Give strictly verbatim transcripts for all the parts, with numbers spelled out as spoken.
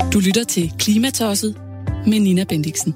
Du lytter til Klimatosset med Nina Bendixen.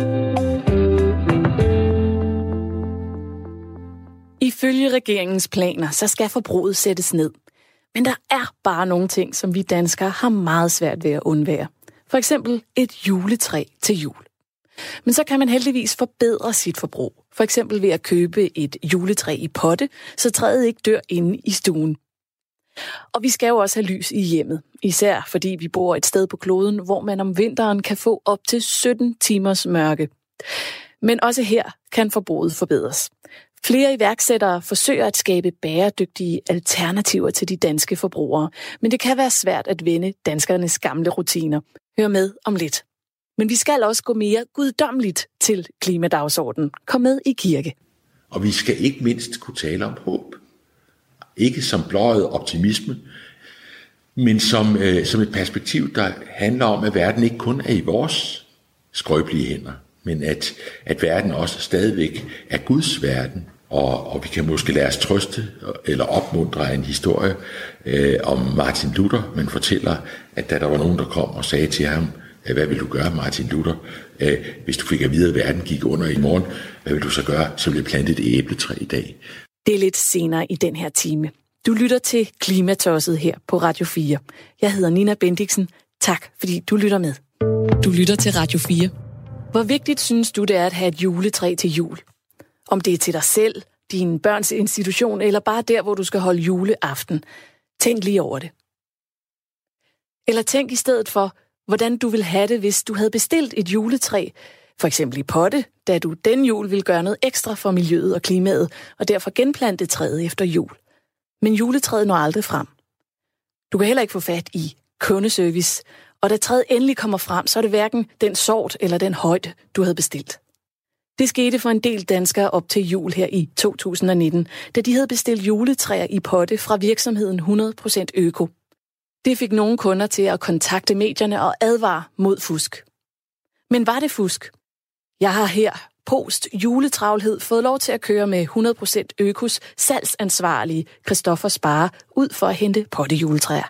Ifølge regeringens planer, så skal forbruget sættes ned. Men der er bare nogle ting, som vi danskere har meget svært ved at undvære. For eksempel et juletræ til jul. Men så kan man heldigvis forbedre sit forbrug. For eksempel ved at købe et juletræ i potte, så træet ikke dør inde i stuen. Og vi skal jo også have lys i hjemmet. Især fordi vi bor et sted på kloden, hvor man om vinteren kan få op til sytten timers mørke. Men også her kan forbruget forbedres. Flere iværksættere forsøger at skabe bæredygtige alternativer til de danske forbrugere. Men det kan være svært at vende danskernes gamle rutiner. Hør med om lidt. Men vi skal også gå mere guddommeligt til klimadagsordenen. Kom med i kirke. Og vi skal ikke mindst kunne tale om håb. Ikke som blåøjet optimisme, men som, øh, som et perspektiv, der handler om, at verden ikke kun er i vores skrøbelige hænder, men at, at verden også stadigvæk er Guds verden. Og, og vi kan måske lade os trøste eller opmuntre en historie øh, om Martin Luther. Man fortæller, at da der var nogen, der kom og sagde til ham, hvad vil du gøre, Martin Luther? Øh, hvis du fik at vide, at verden gik under i morgen, hvad vil du så gøre? Så vil jeg plante et æbletræ i dag. Det er lidt senere i den her time. Du lytter til Klimatosset her på Radio fire. Jeg hedder Nina Bendixen. Tak, fordi du lytter med. Du lytter til Radio fire. Hvor vigtigt synes du, det er at have et juletræ til jul? Om det er til dig selv, din børns institution, eller bare der, hvor du skal holde juleaften. Tænk lige over det. Eller tænk i stedet for, hvordan du ville have det, hvis du havde bestilt et juletræ, for eksempel i potte, da du den jul ville gøre noget ekstra for miljøet og klimaet, og derfor genplante træet efter jul. Men juletræet når aldrig frem. Du kan heller ikke få fat i kundeservice, og da træet endelig kommer frem, så er det hverken den sort eller den højde, du havde bestilt. Det skete for en del danskere op til jul her i to tusind nitten, da de havde bestilt juletræer i potte fra virksomheden hundrede procent Øko. Det fik nogle kunder til at kontakte medierne og advare mod fusk. Men var det fusk? Jeg har her, post juletravlhed, fået lov til at køre med hundrede procent Økos salgsansvarlige Christoffer Spare ud for at hente pottejuletræer.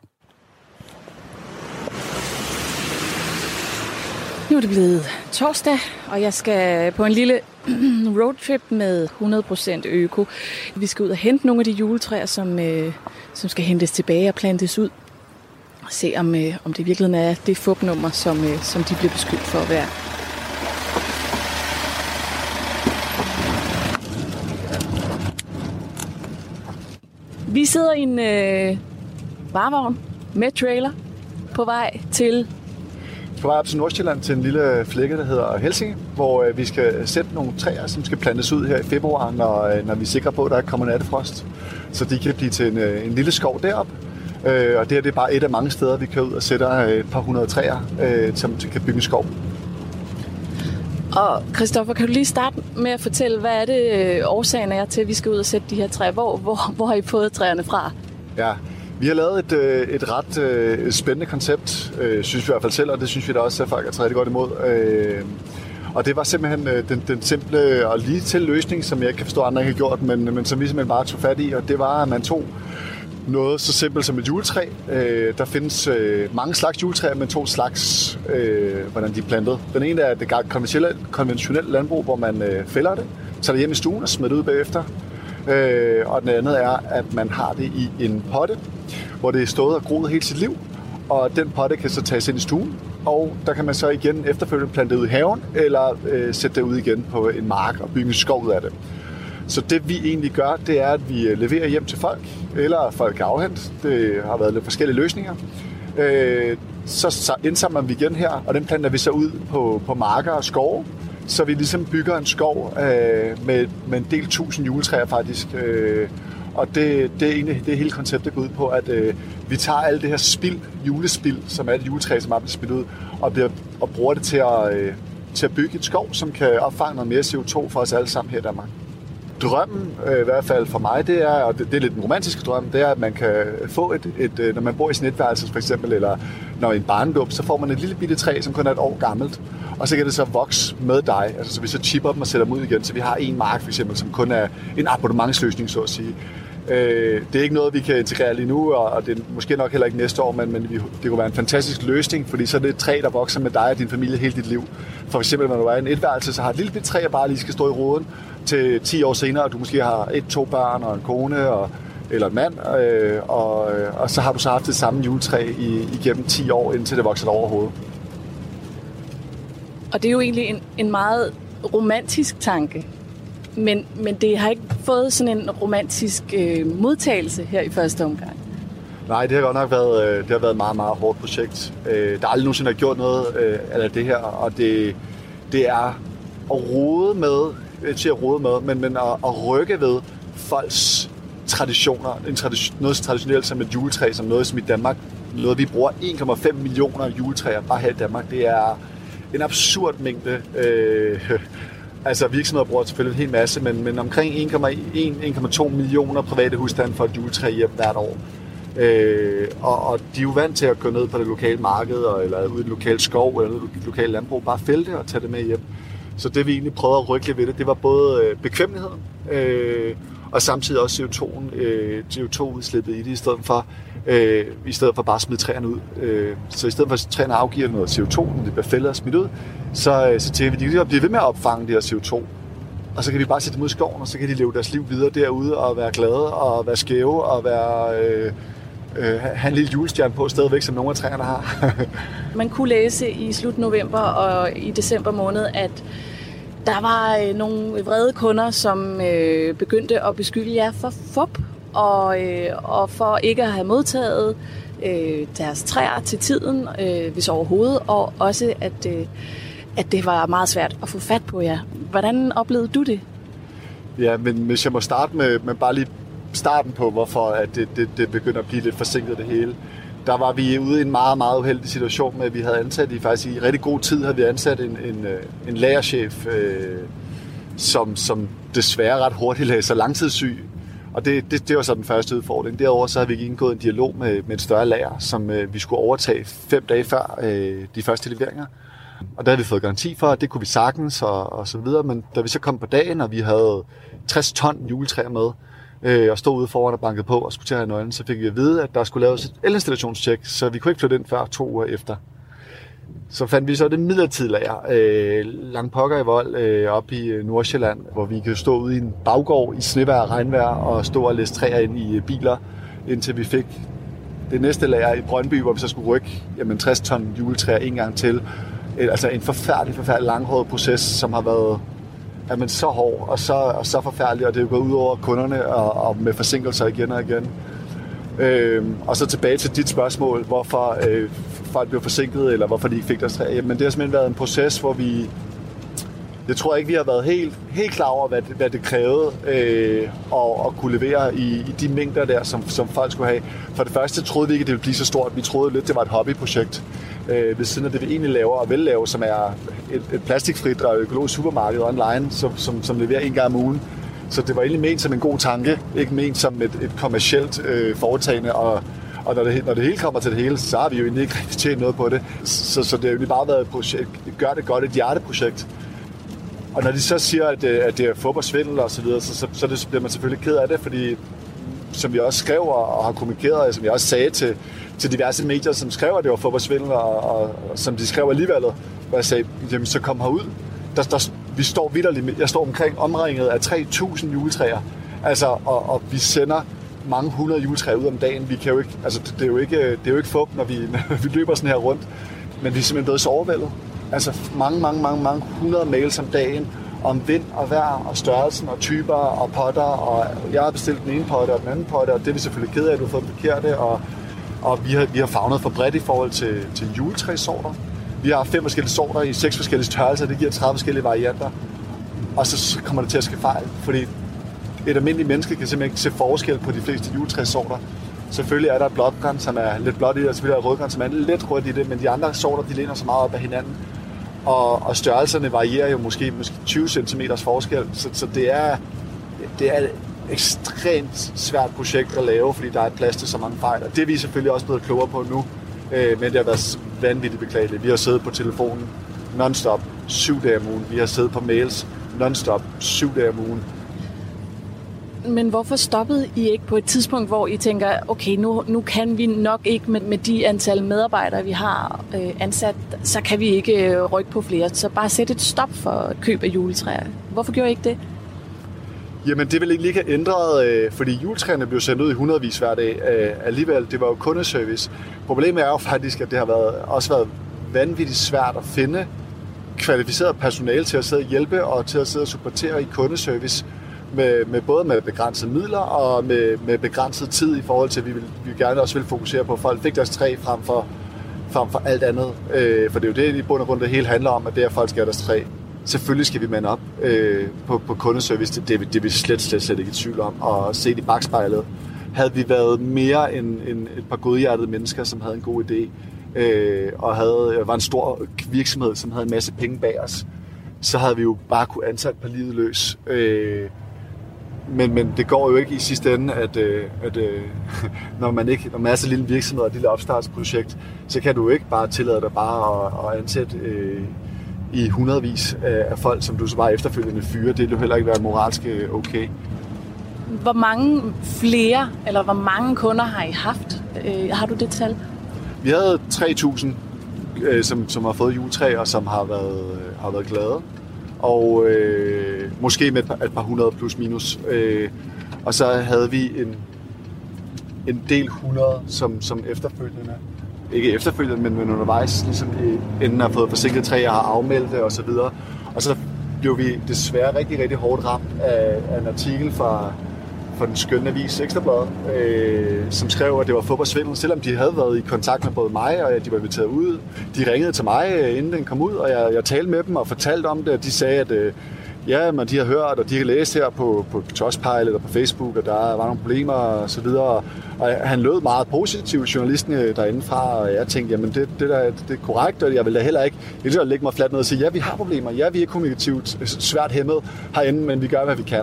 Nu er det blevet torsdag, og jeg skal på en lille roadtrip med hundrede procent Øko. Vi skal ud og hente nogle af de juletræer, som, øh, som skal hentes tilbage og plantes ud. Og se, om, øh, om det virkelig er det fupnummer, som, øh, som de bliver beskyldt for at være. Vi sidder i en øh, varevogn med trailer på vej til... På vej op til Nordsjælland til en lille flække, der hedder Helsinge, hvor øh, vi skal sætte nogle træer, som skal plantes ud her i februar, når, øh, når vi er sikre på, at der ikke kommer nattefrost. Så de kan blive til en, øh, en lille skov deroppe. Øh, og det her det er bare et af mange steder, vi kan ud og sætter øh, et par hundrede træer, øh, som kan bygge en skov. Og Christoffer, kan du lige starte med at fortælle, hvad er det øh, årsagen er til, at vi skal ud og sætte de her træer? Hvor, hvor, hvor har I fået træerne fra? Ja, vi har lavet et, øh, et ret øh, spændende koncept, øh, synes vi i hvert fald selv, og det synes vi da også, at folk er taget godt imod. Øh, og det var simpelthen øh, den, den simple og lige til løsning, som jeg ikke kan forstå, andre ikke har gjort, men, men som vi simpelthen bare tog fat i, og det var, at man tog noget så simpelt som et juletræ. Øh, der findes øh, mange slags juletræer, men to slags, øh, hvordan de er plantet. Den ene er det konventionelle, konventionelle landbrug, hvor man øh, fælder det, tager det hjem i stuen og smider det ud bagefter. Øh, og den andet er, at man har det i en potte, hvor det er stået og groet hele sit liv. Og den potte kan så tages ind i stuen, og der kan man så igen efterfølgende plante det ud i haven, eller øh, sætte det ud igen på en mark og bygge en skov ud af det. Så det vi egentlig gør, det er, at vi leverer hjem til folk, eller folk kan afhente. Det har været lidt forskellige løsninger. Øh, så indsamler vi igen her, og den planter vi så ud på, på marker og skove, så vi ligesom bygger en skov øh, med, med en del tusind juletræer faktisk. Øh, og det, det er egentlig det hele konceptet går ud på, at øh, vi tager alt det her spild, julespild, som er et juletræ, som er blevet spildt ud, og, bliver, og bruger det til at, øh, til at bygge et skov, som kan opfange noget mere C O to for os alle sammen her i Danmark. Drømmen, øh, i hvert fald for mig, det er, og det, det er lidt en romantisk drøm, det er, at man kan få et, et når man bor i sin etværelse for eksempel, eller når i en barnedåb, så får man et lille bitte træ, som kun er et år gammelt, og så kan det så vokse med dig, altså så vi så chipper dem og sætter dem ud igen, så vi har en mark for eksempel, som kun er en abonnementsløsning, så at sige. Øh, det er ikke noget, vi kan integrere lige nu, og det er måske nok heller ikke næste år, men, men det kunne være en fantastisk løsning, fordi så er det et træ, der vokser med dig og din familie hele dit liv. For eksempel, når du er i en etværelse, så har et lille bit træ, der bare lige skal stå i roden til ti år senere, og du måske har et, to børn og en kone og, eller en mand, øh, og, og så har du så haft det samme juletræ i, igennem ti år, indtil det vokser over hovedet. Og det er jo egentlig en, en meget romantisk tanke. Men, men det har ikke fået sådan en romantisk øh, modtagelse her i første omgang. Nej, det har godt nok været, det har været et meget, meget hårdt projekt. Øh, der er aldrig nogensinde har gjort noget øh, af det her, og det, det er at rode med, ikke at rode med, men, men at, at rykke ved folks traditioner. En tradition, noget så traditionelt som et juletræ, som noget som i Danmark, noget vi bruger en komma fem millioner juletræer bare her i Danmark. Det er en absurd mængde. Øh, Altså virksomheder bruger selvfølgelig en hel masse, men, men omkring en komma en til en komma to millioner private husstande for et juletræ hjem hvert år. Øh, og, og de er jo vant til at gå ned på det lokale marked, eller ud i det lokale skov, eller det lokale landbrug, bare fælde det og tage det med hjem. Så det vi egentlig prøvede at rykke ved det, det var både bekvemmeligheden, øh, og samtidig også C O to'en, øh, C O to-udslippet i det, i stedet for, øh, i stedet for bare at smide træerne ud. Øh, så i stedet for at træerne afgiver noget C O to, når det bliver fældet og smidt ud, så, så tænker vi, at de kan blive ved med at opfange det her C O to. Og så kan vi bare sætte dem ud i skoven, og så kan de leve deres liv videre derude, og være glade, og være skæve, og være, øh, øh, have en lille julestjerne på stadigvæk, som nogle af træerne har. Man kunne læse i slut november og i december måned, at der var nogle vrede kunder, som øh, begyndte at beskylde jer for fup, og, øh, og for ikke at have modtaget øh, deres træer til tiden, øh, hvis overhovedet, og også at, øh, at det var meget svært at få fat på jer. Hvordan oplevede du det? Ja, men hvis jeg må starte med, med bare lige starten på, hvorfor at det, det, det begynder at blive lidt forsinket det hele. Der var vi ude i en meget, meget uheldig situation med, at vi havde ansat i faktisk i rigtig god tid, havde vi ansat en, en, en lagerchef, øh, som, som desværre ret hurtigt lagde sig langtidssyg. Og det, det, det var så den første udfordring. Derover så havde vi indgået en dialog med, med et større lager, som øh, vi skulle overtage fem dage før øh, de første leveringer. Og der havde vi fået garanti for, at det kunne vi sagtens og, og så videre. Men da vi så kom på dagen, og vi havde tres ton juletræer med, øh, og stod ude foran og bankede på og skulle til at have nøglen, så fik vi at vide, at der skulle laves et elinstallationstjek, så vi kunne ikke flytte ind før to uger efter. Så fandt vi så det midlertidige lager, øh, langt pokker i vold, øh, op i Nordsjælland, hvor vi kan stå ude i en baggård i snevejr og regnvejr og stå og læse træer ind i biler, indtil vi fik det næste lager i Brøndby, hvor vi så skulle rykke jamen, tres ton juletræer en gang til. Altså en forfærdelig, forfærdelig langhåret proces, som har været jamen, så hård og så, og så forfærdelig, og det er jo gået ud over kunderne og, og med forsinkelser igen og igen. Øhm, og så tilbage til dit spørgsmål, hvorfor øh, folk blev forsinket, eller hvorfor de ikke fik deres træ. Jamen det har simpelthen været en proces, hvor vi, jeg tror ikke, vi har været helt, helt klar over, hvad det, hvad det krævede øh, at, at kunne levere i, i de mængder der, som, som folk skulle have. For det første troede vi ikke, at det ville blive så stort. Vi troede lidt, det var et hobbyprojekt. Øh, ved siden af det, vi egentlig laver og vil lave, som er et, et plastikfrit og økologisk supermarked online, som, som, som leverer en gang om ugen. Så det var egentlig ment som en god tanke, ikke ment som et, et kommercielt øh, foretagende, og, og når, det, når det hele kommer til det hele, så har vi jo egentlig ikke rigtig tjent noget på det. Så, så det har jo bare været et projekt, gør det godt, et hjerteprojekt. Og når de så siger, at, at det er fup og svindel og så videre, så, så, så, det, så bliver man selvfølgelig ked af det, fordi som vi også skrev og har kommunikeret, og som jeg også sagde til, til diverse medier, som skrev, at det var fup og svindel, og, og, og som de skrev alligevel, hvor jeg sagde, jamen så kom herud. Der, der, vi står vitterligt, jeg står omkring omringet af tre tusind juletræer, altså, og, og vi sender mange hundrede juletræer ud om dagen. Vi kan jo ikke, altså, det er jo ikke, det er jo ikke fup, når vi, når vi løber sådan her rundt, men vi er simpelthen blevet så overvældet. Altså mange, mange, mange, mange hundrede mails om dagen, om vind og vejr og størrelsen og typer og potter, og jeg har bestilt den ene potte og den anden potte, og det er vi selvfølgelig ked af, at du har fået forkerte, og, og vi har, vi har favnet for bredt i forhold til, til juletræsorter. Vi har fem forskellige sorter i seks forskellige størrelser, det giver tredive forskellige varianter, og så kommer det til at ske fejl, fordi et almindeligt menneske kan simpelthen ikke se forskel på de fleste juletræsorter. Selvfølgelig er der et blåtgræn, som er lidt blåt i det, og selvfølgelig er der rødgræn, som er lidt rødt i det, men de andre sorter, de læner så meget op af hinanden. Og, og størrelserne varierer jo måske, måske tyve centimeter forskel, så, så det er det er et ekstremt svært projekt at lave, fordi der er plads til så mange fejl. Og det er vi selvfølgelig også blevet klogere på nu, øh, men det har været vanvittigt beklageligt. Vi har siddet på telefonen non-stop syv dage om ugen. Vi har siddet på mails non-stop syv dage om ugen. Men hvorfor stoppede I ikke på et tidspunkt, hvor I tænker, okay, nu, nu kan vi nok ikke med, med de antal medarbejdere, vi har øh, ansat, så kan vi ikke øh, rykke på flere. Så bare sætte et stop for køb af juletræer. Hvorfor gjorde I ikke det? Jamen, det vil ikke lige have ændret, øh, fordi juletræerne blev sendt ud i hundredvis hver dag. Øh, alligevel, det var jo kundeservice. Problemet er jo faktisk, at det har været, også været vanvittigt svært at finde kvalificeret personale til at sidde og hjælpe og til at sidde og supportere i kundeservice. Med, med både med begrænsede midler og med, med begrænset tid i forhold til, at vi, vil, vi gerne også vil fokusere på, at folk fik deres træ frem for, frem for alt andet. Øh, for det er jo det, i bund og grund, det hele handler om, at det er, at folk skal have deres træ. Selvfølgelig skal vi mande op øh, på, på kundeservice. Det, det, det er vi slet, slet, slet ikke i tvivl om. Og set i bagspejlet, havde vi været mere end, end et par godhjertede mennesker, som havde en god idé, øh, og havde, var en stor virksomhed, som havde en masse penge bag os, så havde vi jo bare kunne ansætte på livet løs. Øh, Men, men det går jo ikke i sidste ende, at, at, at når, man ikke, når man er så lille virksomhed og et lille opstartsprojekt, så kan du jo ikke bare tillade dig bare at, at ansætte øh, i hundredvis af folk, som du så bare efterfølgende fyrer. Det vil jo heller ikke være moralsk okay. Hvor mange flere, eller hvor mange kunder har I haft? Øh, har du det tal? Vi havde tre tusind, øh, som, som har fået juletræ og som har været, har været glade. Og øh, måske med et par, et par hundrede plus minus. Øh, og så havde vi en, en del hundrede, som, som efterfølgende, ikke efterfølgende, men, men undervejs, ligesom enten har fået forsinket træer, har afmeldt det osv. Og så blev vi desværre rigtig, rigtig hårdt ramt af, af en artikel fra, fra den skønne avis Ekstra Bladet, øh, som skrev, at det var fodboldsvindel, selvom de havde været i kontakt med både mig, og de var inviteret ud. De ringede til mig, inden den kom ud, og jeg, jeg talte med dem og fortalte om det, og de sagde, at øh, ja, men de har hørt, og de har læst her på, på Trustpilot eller på Facebook, og der var nogle problemer og så videre. Og han lød meget positivt, journalisten derindefra, og jeg tænkte, jamen det, det, der, det er korrekt, og jeg vil da heller ikke lige lægge mig fladt ned og sige, ja, vi har problemer, ja, vi er kommunikativt svært hæmmet herinde, men vi gør, hvad vi kan.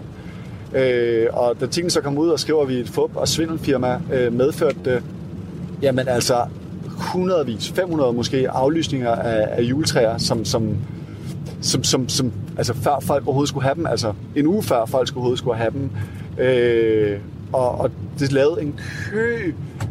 Øh, og da tingene så kom ud og skriver, at vi et fup- og svindelfirma øh, medførte det, jamen altså hundredvis, fem hundrede måske aflysninger af, af juletræer, som, som, som, som, som altså før folk overhovedet skulle have dem, altså en uge før folk skulle overhovedet skulle have dem. Øh, og, og det lavede en kø,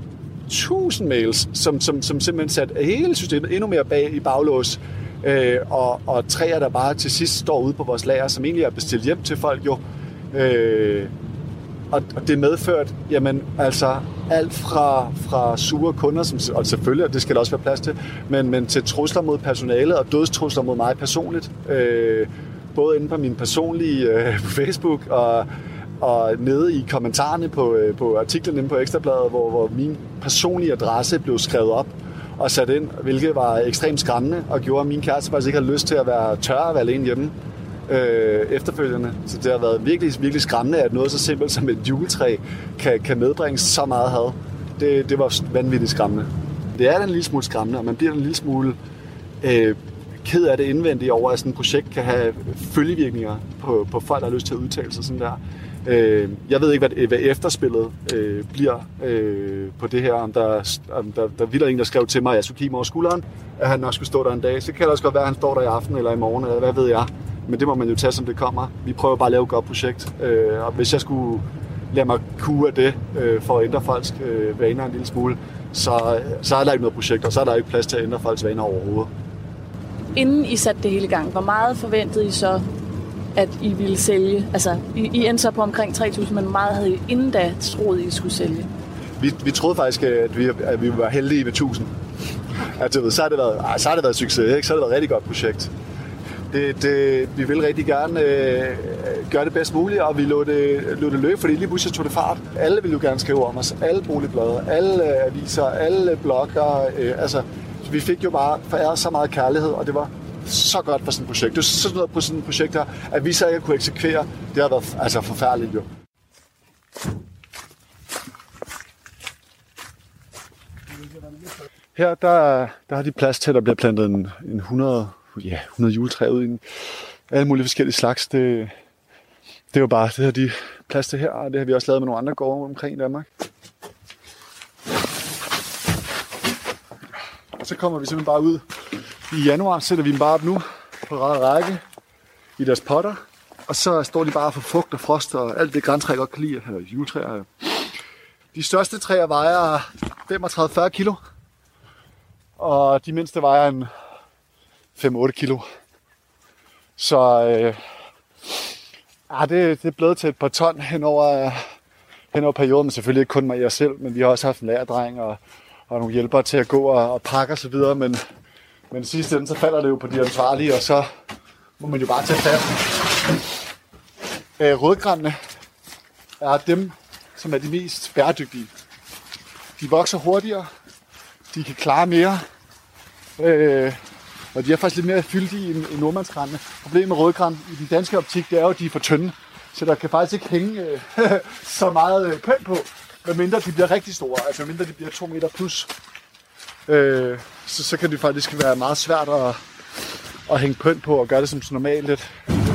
tusind mails, som, som, som simpelthen satte hele systemet endnu mere bag i baglås. Øh, og, og træer, der bare til sidst står ude på vores lager, som egentlig er bestilt hjem til folk jo. Øh, og, og det medført, jamen altså alt fra, fra sure kunder, som, og selvfølgelig, og det skal der også være plads til, men, men til trusler mod personalet og dødstrusler mod mig personligt. Øh, både inde på min personlige øh, på Facebook og, og nede i kommentarerne på, øh, på artiklen inde på Ekstrabladet, hvor, hvor min personlige adresse blev skrevet op og sat ind, hvilket var ekstremt skræmmende og gjorde, at min kæreste faktisk ikke havde lyst til at være tør at være alene hjemme øh, efterfølgende. Så det har været virkelig, virkelig skræmmende, at noget så simpelt som et juletræ kan, kan medbringe så meget had. Det, det var vanvittigt skræmmende. Det er en lille smule skræmmende, og man bliver en lille smule øh, ked af det indvendigt over, at sådan et projekt kan have følgevirkninger på, på folk, der har lyst til at udtale sig sådan der. Øh, jeg ved ikke, hvad, hvad efterspillet øh, bliver øh, på det her. Om der, om der, der vildt en, der skrev til mig, at jeg skulle kigge mig over skulderen, at han nok skulle stå der en dag. Så kan det også godt være, at han står der i aften eller i morgen, eller hvad ved jeg. Men det må man jo tage, som det kommer. Vi prøver bare at lave et godt projekt. Øh, og hvis jeg skulle lade mig kue af det, øh, for at ændre folks øh, vaner en lille smule, så, så er der ikke noget projekt, og så er der ikke plads til at ændre folks vaner overhovedet. Inden I satte det hele i gang, hvor meget forventede I så, at I ville sælge? Altså, I, I endte så på omkring tre tusind, men hvor meget havde I inden da troet, I skulle sælge? Vi, vi troede faktisk, at vi, at vi var heldige med tusind. Altså, så har det været, så har det været succes, ikke? Så har det været et rigtig godt projekt. Det, det, vi vil rigtig gerne øh, gøre det bedst muligt, og vi lå det, lå det løbe, fordi lige pludselig tog det fart. Alle ville jo gerne skrive om os. Alle boligblade, alle aviser, alle blogger. Øh, altså, vi fik jo bare foræret så meget kærlighed, og det var så godt for sådan et projekt. Det var sådan noget på sådan et projekt her, at vi så ikke kunne eksekvere. Det har været altså forfærdeligt jo. Her der, der har de plads til, at der bliver plantet en, en hundrede, ja, hundrede juletræer ud i en, alle mulige forskellige slags. Det, det er jo bare, det har de plads til her, og det har vi også lavet med nogle andre gårde omkring i Danmark. Og så kommer vi simpelthen bare ud i januar, sætter vi dem bare op nu på række i deres potter. Og så står de bare for frugt og frost og alt det græntræer godt kan lide, eller juletræer. De største træer vejer femogtredive til fyrre kilo, og de mindste vejer en fem til otte kilo. Så øh, ja, det, det er blevet til et par ton hen over, hen over perioden, men selvfølgelig ikke kun mig jeg selv, men vi har også haft en lærerdreng og, og nogle hjælpere til at gå og, og pakke og så videre, men, men sidst ende, så falder det jo på de ansvarlige, og så må man jo bare tage fat. Øh, rødgranene er dem, som er de mest bæredygtige. De vokser hurtigere, de kan klare mere, øh, og de er faktisk lidt mere fyldige end, end nordmandsgranene. Problemet med rødgran i den danske optik, det er jo, at de er for tynde, så der kan faktisk ikke hænge øh, så meget øh, pynt på, medmindre de bliver rigtig store, altså medmindre de bliver to meter plus. Øh, så, så kan det faktisk være meget svært at, at hænge pynt på og gøre det som normalt lidt.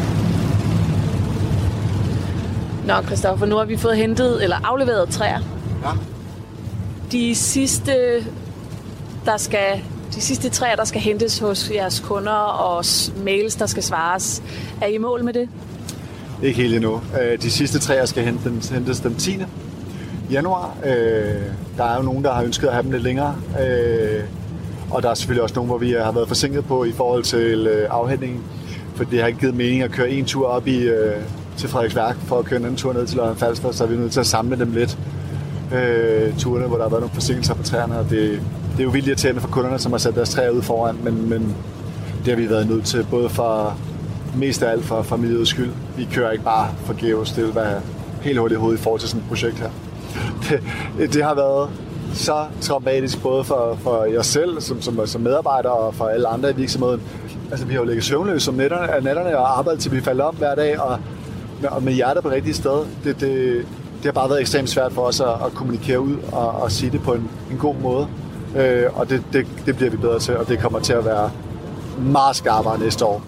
Nå, Christoffer, nu har vi fået hentet eller afleveret træer. Ja. De sidste, der skal, de sidste træer, der skal hentes hos jeres kunder og mails, der skal svares. Er I i mål med det? Ikke helt endnu. De sidste træer skal hentes den tiende januar. Der er jo nogen, der har ønsket at have dem lidt længere. Og der er selvfølgelig også nogen, hvor vi har været forsinket på i forhold til afhentningen. For det har ikke givet mening at køre en tur op i... til Frederiksværk for at køre en anden tur ned til Lolland Falster, så er vi nødt til at samle dem lidt. Øh, turene, hvor der har været nogle forsinkelser på træerne, og det, det er jo vildt irriterende for kunderne, som har sat deres træer ud foran, men, men det har vi været nødt til, både for mest af alt for, for miljøets skyld. Vi kører ikke bare forgæves, det vil være helt hurtigt i hovedet i forhold til sådan et projekt her. Det, det har været så traumatisk, både for, for jer selv som, som, som medarbejder og for alle andre i virksomheden. Altså, vi har jo ligget søvnløse om nætterne, nætterne og arbejdet til vi falder op hver dag, og og med hjertet på det rigtige sted. Det, det, det har bare været ekstremt svært for os at, at kommunikere ud og, og sige det på en, en god måde. Øh, og det, det, det bliver vi bedre til, og det kommer til at være meget skarpere næste år.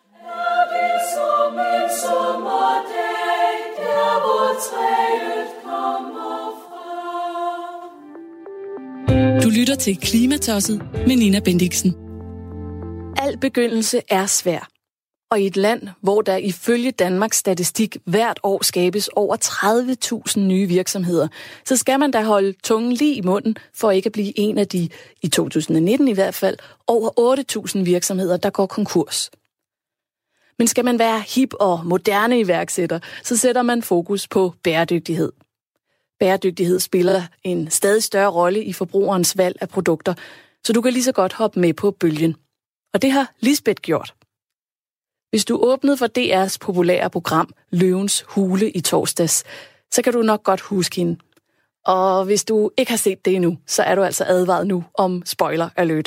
Du lytter til Klimatosset med Nina Bendixen. Al begyndelse er svær. Og i et land, hvor der ifølge Danmarks Statistik hvert år skabes over tredive tusind nye virksomheder, så skal man da holde tungen lige i munden for ikke at blive en af de, i to tusind nitten i hvert fald, over otte tusind virksomheder, der går konkurs. Men skal man være hip og moderne iværksætter, så sætter man fokus på bæredygtighed. Bæredygtighed spiller en stadig større rolle i forbrugerens valg af produkter, så du kan lige så godt hoppe med på bølgen. Og det har Lisbeth gjort. Hvis du åbnede for D R's populære program Løvens Hule i torsdags, så kan du nok godt huske hende. Og hvis du ikke har set det endnu, så er du altså advaret nu om spoiler alert.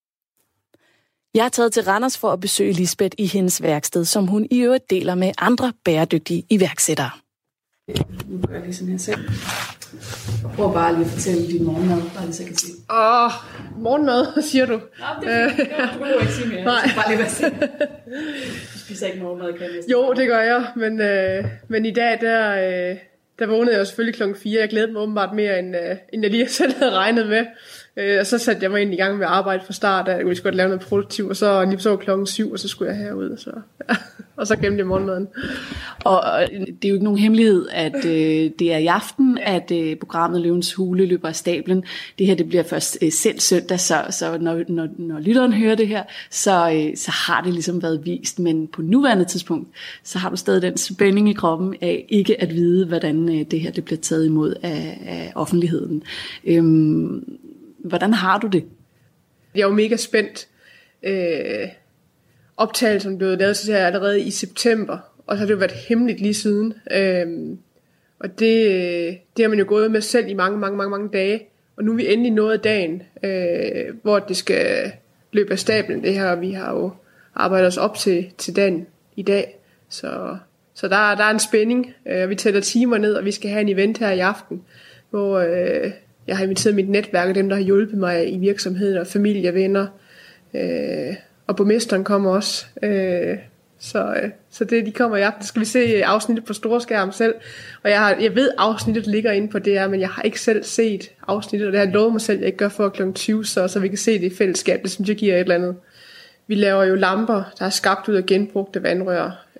Jeg er taget til Randers for at besøge Lisbeth i hendes værksted, som hun i øvrigt deler med andre bæredygtige iværksættere. Nu gør jeg lige sådan her selv. Prøv bare lige at fortælle din morgenmad, bare så jeg kan se. Åh, oh, morgenmad, siger du? Nå, det er fint. Du kan jo ikke sige mere. Nej. Bare lige være selv. Du spiser ikke morgenmad, kan jeg. Jo, det gør jeg, men, øh, men i dag, der, øh, der vågnede jeg selvfølgelig klokken fire. Jeg glædede mig åbenbart mere, end, øh, end jeg lige selv havde regnet med. Øh, og så satte jeg mig ind i gang med at arbejde fra start, at jeg ville godt lave noget produktivt, og så lige så klokken syv, og så skulle jeg herud, så, ja. Og så glemte jeg morgenmaden. Og, og det er jo ikke nogen hemmelighed, at øh, det er i aften, at øh, programmet Løvens Hule løber af stablen. Det her, det bliver først øh, sendt søndag, så, så når, når, når lytteren hører det her, så, øh, så har det ligesom været vist. Men på nuværende tidspunkt, så har du stadig den spænding i kroppen af ikke at vide, hvordan øh, det her det bliver taget imod af, af offentligheden. Øhm, hvordan har du det? Jeg er jo mega spændt. Øh... Optagelsen blev lavet til allerede i september, og så har det jo været hemmeligt lige siden. Øhm, og det, det har man jo gået med selv i mange, mange, mange, mange dage. Og nu er vi endelig nået dagen, øh, hvor det skal løbe af stablen, det her. Og vi har jo arbejdet os op til, til dagen i dag. Så, så der, der er en spænding, øh, og vi tæller timer ned, og vi skal have en event her i aften, hvor øh, jeg har inviteret mit netværk, og dem, der har hjulpet mig i virksomheden, og familie, venner, øh, og borgmesteren kommer også, øh, så, øh, så det de kommer i aften. Skal vi se afsnittet på storskærm selv, og jeg, har, jeg ved afsnittet ligger inde på D R, men jeg har ikke selv set afsnittet, og det har jeg lovet mig selv, at jeg ikke gør for klokken tyve, så, så vi kan se det i fællesskab. Det synes jeg giver et eller andet. Vi laver jo lamper, der er skabt ud af genbrugte vandrør,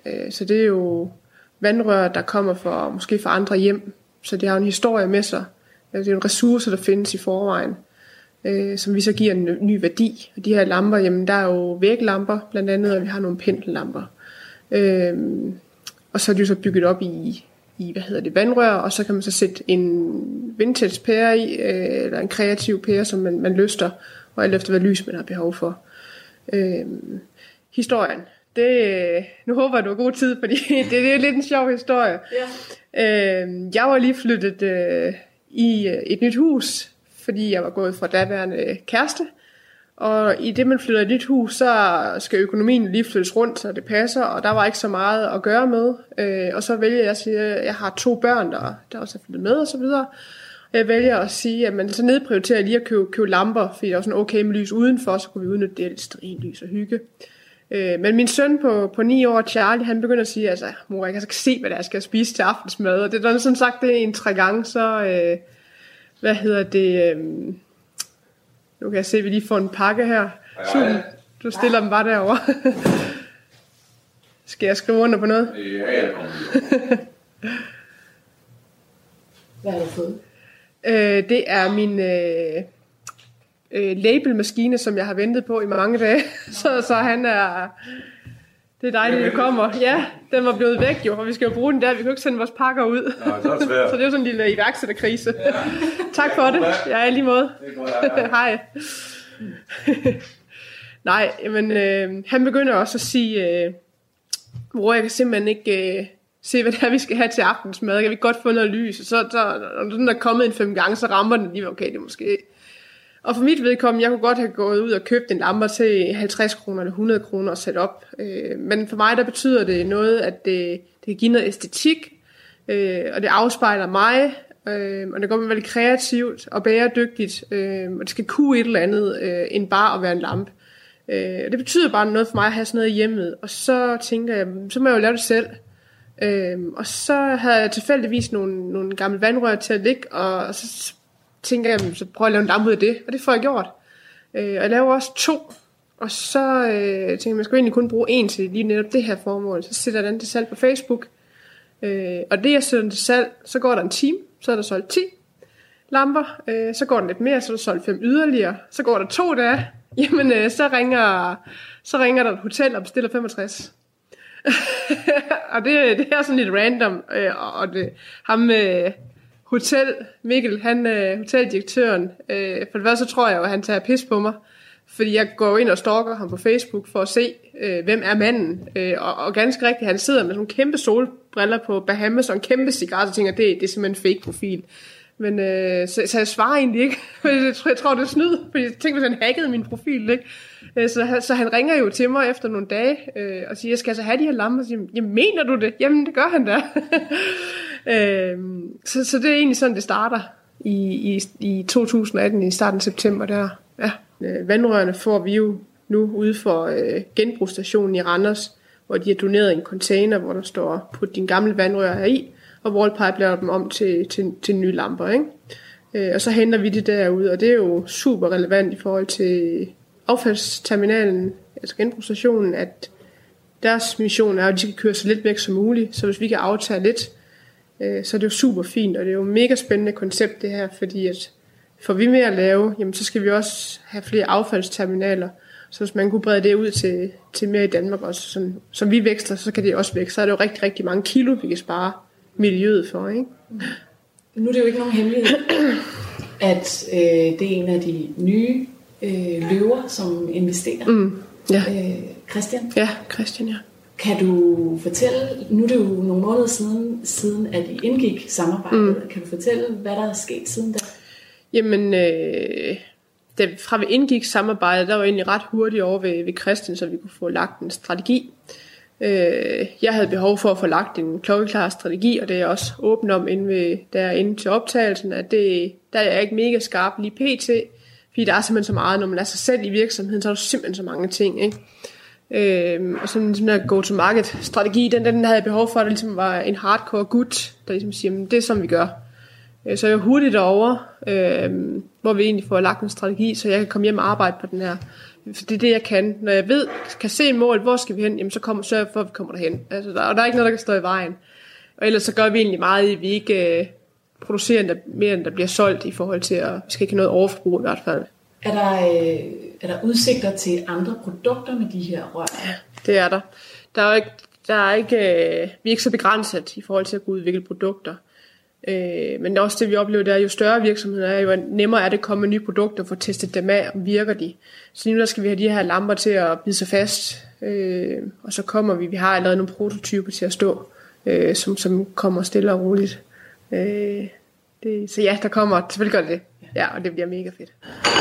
Øh, så det er jo vandrør, der kommer fra, måske fra andre hjem. Så det har en historie med sig. Det er en ressource, der findes i forvejen, øh, som vi så giver en ny værdi. Og de her lamper, jamen der er jo væglamper blandt andet, og vi har nogle pendellamper. Øh, og så er de jo så bygget op i, i hvad hedder det, vandrør, og så kan man så sætte en vintage pære i, øh, eller en kreativ pære, som man, man lyster, og alt efter hvad lys man har behov for. Øh, historien. Det, nu håber jeg, du har god tid, fordi det, det er lidt en sjov historie. Ja. Øh, jeg var lige flyttet øh, i et nyt hus, fordi jeg var gået fra daværende kæreste. Og i det, man flytter i et nyt hus, så skal økonomien lige flyttes rundt, så det passer, og der var ikke så meget at gøre med. Øh, og så vælger jeg at sige, at jeg har to børn, der, der også er flyttet med og så videre. Og jeg vælger at sige, at man så nedprioriterer lige at købe, købe lamper, fordi der var sådan okay med lys udenfor, så kunne vi udnytte det lidt stearinlys og hygge. Øh, men min søn på, på ni år, Charlie, han begynder at sige, altså, mor, jeg kan ikke se, hvad der skal spise til aftensmad. Og det er sådan sagt, det er en tre gange, så, øh, hvad hedder det, øh, nu kan jeg se, at vi lige får en pakke her. Super, du stiller dem bare derovre. Skal jeg skrive under på noget? Ja, jeg kommer. Hvad har du fået? Øh, det er min øh, øh, labelmaskine, som jeg har ventet på i mange dage. så, så han er... Det er dejligt, det kommer. Ja, den var blevet væk jo, og vi skal jo bruge den der. Vi kan jo ikke sende vores pakker ud. Nå, så, er det svært. så det er jo sådan en lille iværksætterkrise. Ja. Tak for det. Ja, i lige måde. Hej. Nej, men øh, han begynder også at sige, øh, hvor jeg kan simpelthen ikke... Øh, se hvad det er vi skal have til aftensmad, kan vi godt få noget lys, og så, så når den er kommet en fem gange, så rammer den lige, okay, det er måske. Og for mit vedkommende, jeg kunne godt have gået ud og købt en lampe til halvtreds kroner eller hundrede kroner og sætte op, øh, men for mig der betyder det noget, at det, det kan give noget æstetik, øh, og det afspejler mig, øh, og det går med veldig kreativt og bæredygtigt, øh, og det skal kunne et eller andet, øh, end bare at være en lampe. Øh, og det betyder bare noget for mig at have sådan noget i hjemmet, og så tænker jeg, så må jeg jo lave det selv. Øhm, og så havde jeg tilfældigvis nogle, nogle gamle vandrør til at ligge, og så tænker jeg, så prøver jeg at lave en lampe ud af det, og det får jeg gjort. Øh, og jeg laver også to, og så øh, tænker jeg, man skal egentlig kun bruge en til lige netop det her formål, så sætter jeg den til salg på Facebook. Øh, og det jeg sætter den til salg, så går der en time, så er der solgt ti lamper, øh, så går den lidt mere, så er der solgt fem yderligere, så går der to dage, jamen øh, så, ringer, så ringer der et hotel og bestiller femogtres. og det, det er sådan lidt random, øh, og det, ham øh, hotel, Mikkel, han øh, hoteldirektøren, øh, for det første så tror jeg jo, at han tager pis på mig, fordi jeg går ind og stalker ham på Facebook for at se, øh, hvem er manden, øh, og, og ganske rigtigt, han sidder med sådan nogle kæmpe solbriller på Bahamas og en kæmpe cigaret, og tænker, det, det er simpelthen fake profil. Men øh, så, så jeg svarer egentlig ikke, fordi jeg tror, jeg tror det er snyd, fordi jeg tænkte, hvis han hackede min profil, ikke? Så, så han ringer jo til mig efter nogle dage øh, og siger, jeg skal altså have de her lamper. Og siger, jamen, mener du det? Jamen, det gør han da. øh, så, så det er egentlig sådan, det starter i, i, i to tusind atten, i starten af september. Der. Ja. Øh, vandrørene får vi jo nu ude for øh, genbrugsstationen i Randers, hvor de har doneret en container, hvor der står, put din gamle vandrør her i, og Wallpipe laver dem om til, til, til nye lamper. Ikke? Øh, og så henter vi det derude, og det er jo super relevant i forhold til affaldsterminalen, altså genbrugsstationen, at deres mission er, at de skal køre så lidt væk som muligt, så hvis vi kan aftage lidt, øh, så er det jo super fint, og det er jo et mega spændende koncept det her, fordi at får vi mere at lave, jamen så skal vi også have flere affaldsterminaler, så hvis man kunne brede det ud til, til mere i Danmark også, sådan, som vi vækster, så kan det også vækste, så er det jo rigtig, rigtig mange kilo, vi kan spare miljøet for, ikke? Nu er det jo ikke nogen hemmelighed, at øh, det er en af de nye Øh, løver, som investerer. Mm, ja. øh, Christian? Ja, Christian, ja. Kan du fortælle, nu er det jo nogle måneder siden, siden at I indgik samarbejdet, mm. kan du fortælle, hvad der er sket siden da? Jamen, øh, da, fra vi indgik samarbejdet, der var egentlig ret hurtigt over ved, ved Christian, så vi kunne få lagt en strategi. Øh, jeg havde behov for at få lagt en klokkeklar strategi, og det er jeg også åben om inde ved, derinde til optagelsen, at det, der er jeg ikke mega skarp lige pt., fordi der er simpelthen så meget, når man er sig selv i virksomheden, så er der simpelthen så mange ting, ikke? Øhm, og sådan en der go-to-market-strategi, den, den havde jeg behov for, at der ligesom var en hardcore gut, der ligesom siger, det er sådan, vi gør. Så jeg er hurtigt derovre, øh, hvor vi egentlig får lagt en strategi, så jeg kan komme hjem og arbejde på den her. For det er det, jeg kan. Når jeg ved, kan se mål, hvor skal vi hen, jamen så kommer sørger for, at vi kommer derhen. Altså, der, og der er ikke noget, der kan stå i vejen. Og ellers så gør vi egentlig meget i, at vi ikke øh, producerer end der, mere, end der bliver solgt i forhold til, at vi skal ikke have noget overforbrug i hvert fald. Er der, øh, er der udsigter til andre produkter med de her rør? Ja, det er der. Der er jo ikke, der er ikke, øh, vi er ikke så begrænset i forhold til at kunne udvikle produkter. Øh, men også det, vi oplever, det er, jo større virksomheder er, jo nemmere er det at komme med nye produkter og få testet dem af, om virker de. Så nu der skal vi have de her lamper til at bide sig fast, øh, og så kommer vi, vi har allerede nogle prototyper til at stå, øh, som, som kommer stille og roligt. Øh, det, så ja, der kommer, selvfølgelig gør det. Ja, og det bliver mega fedt.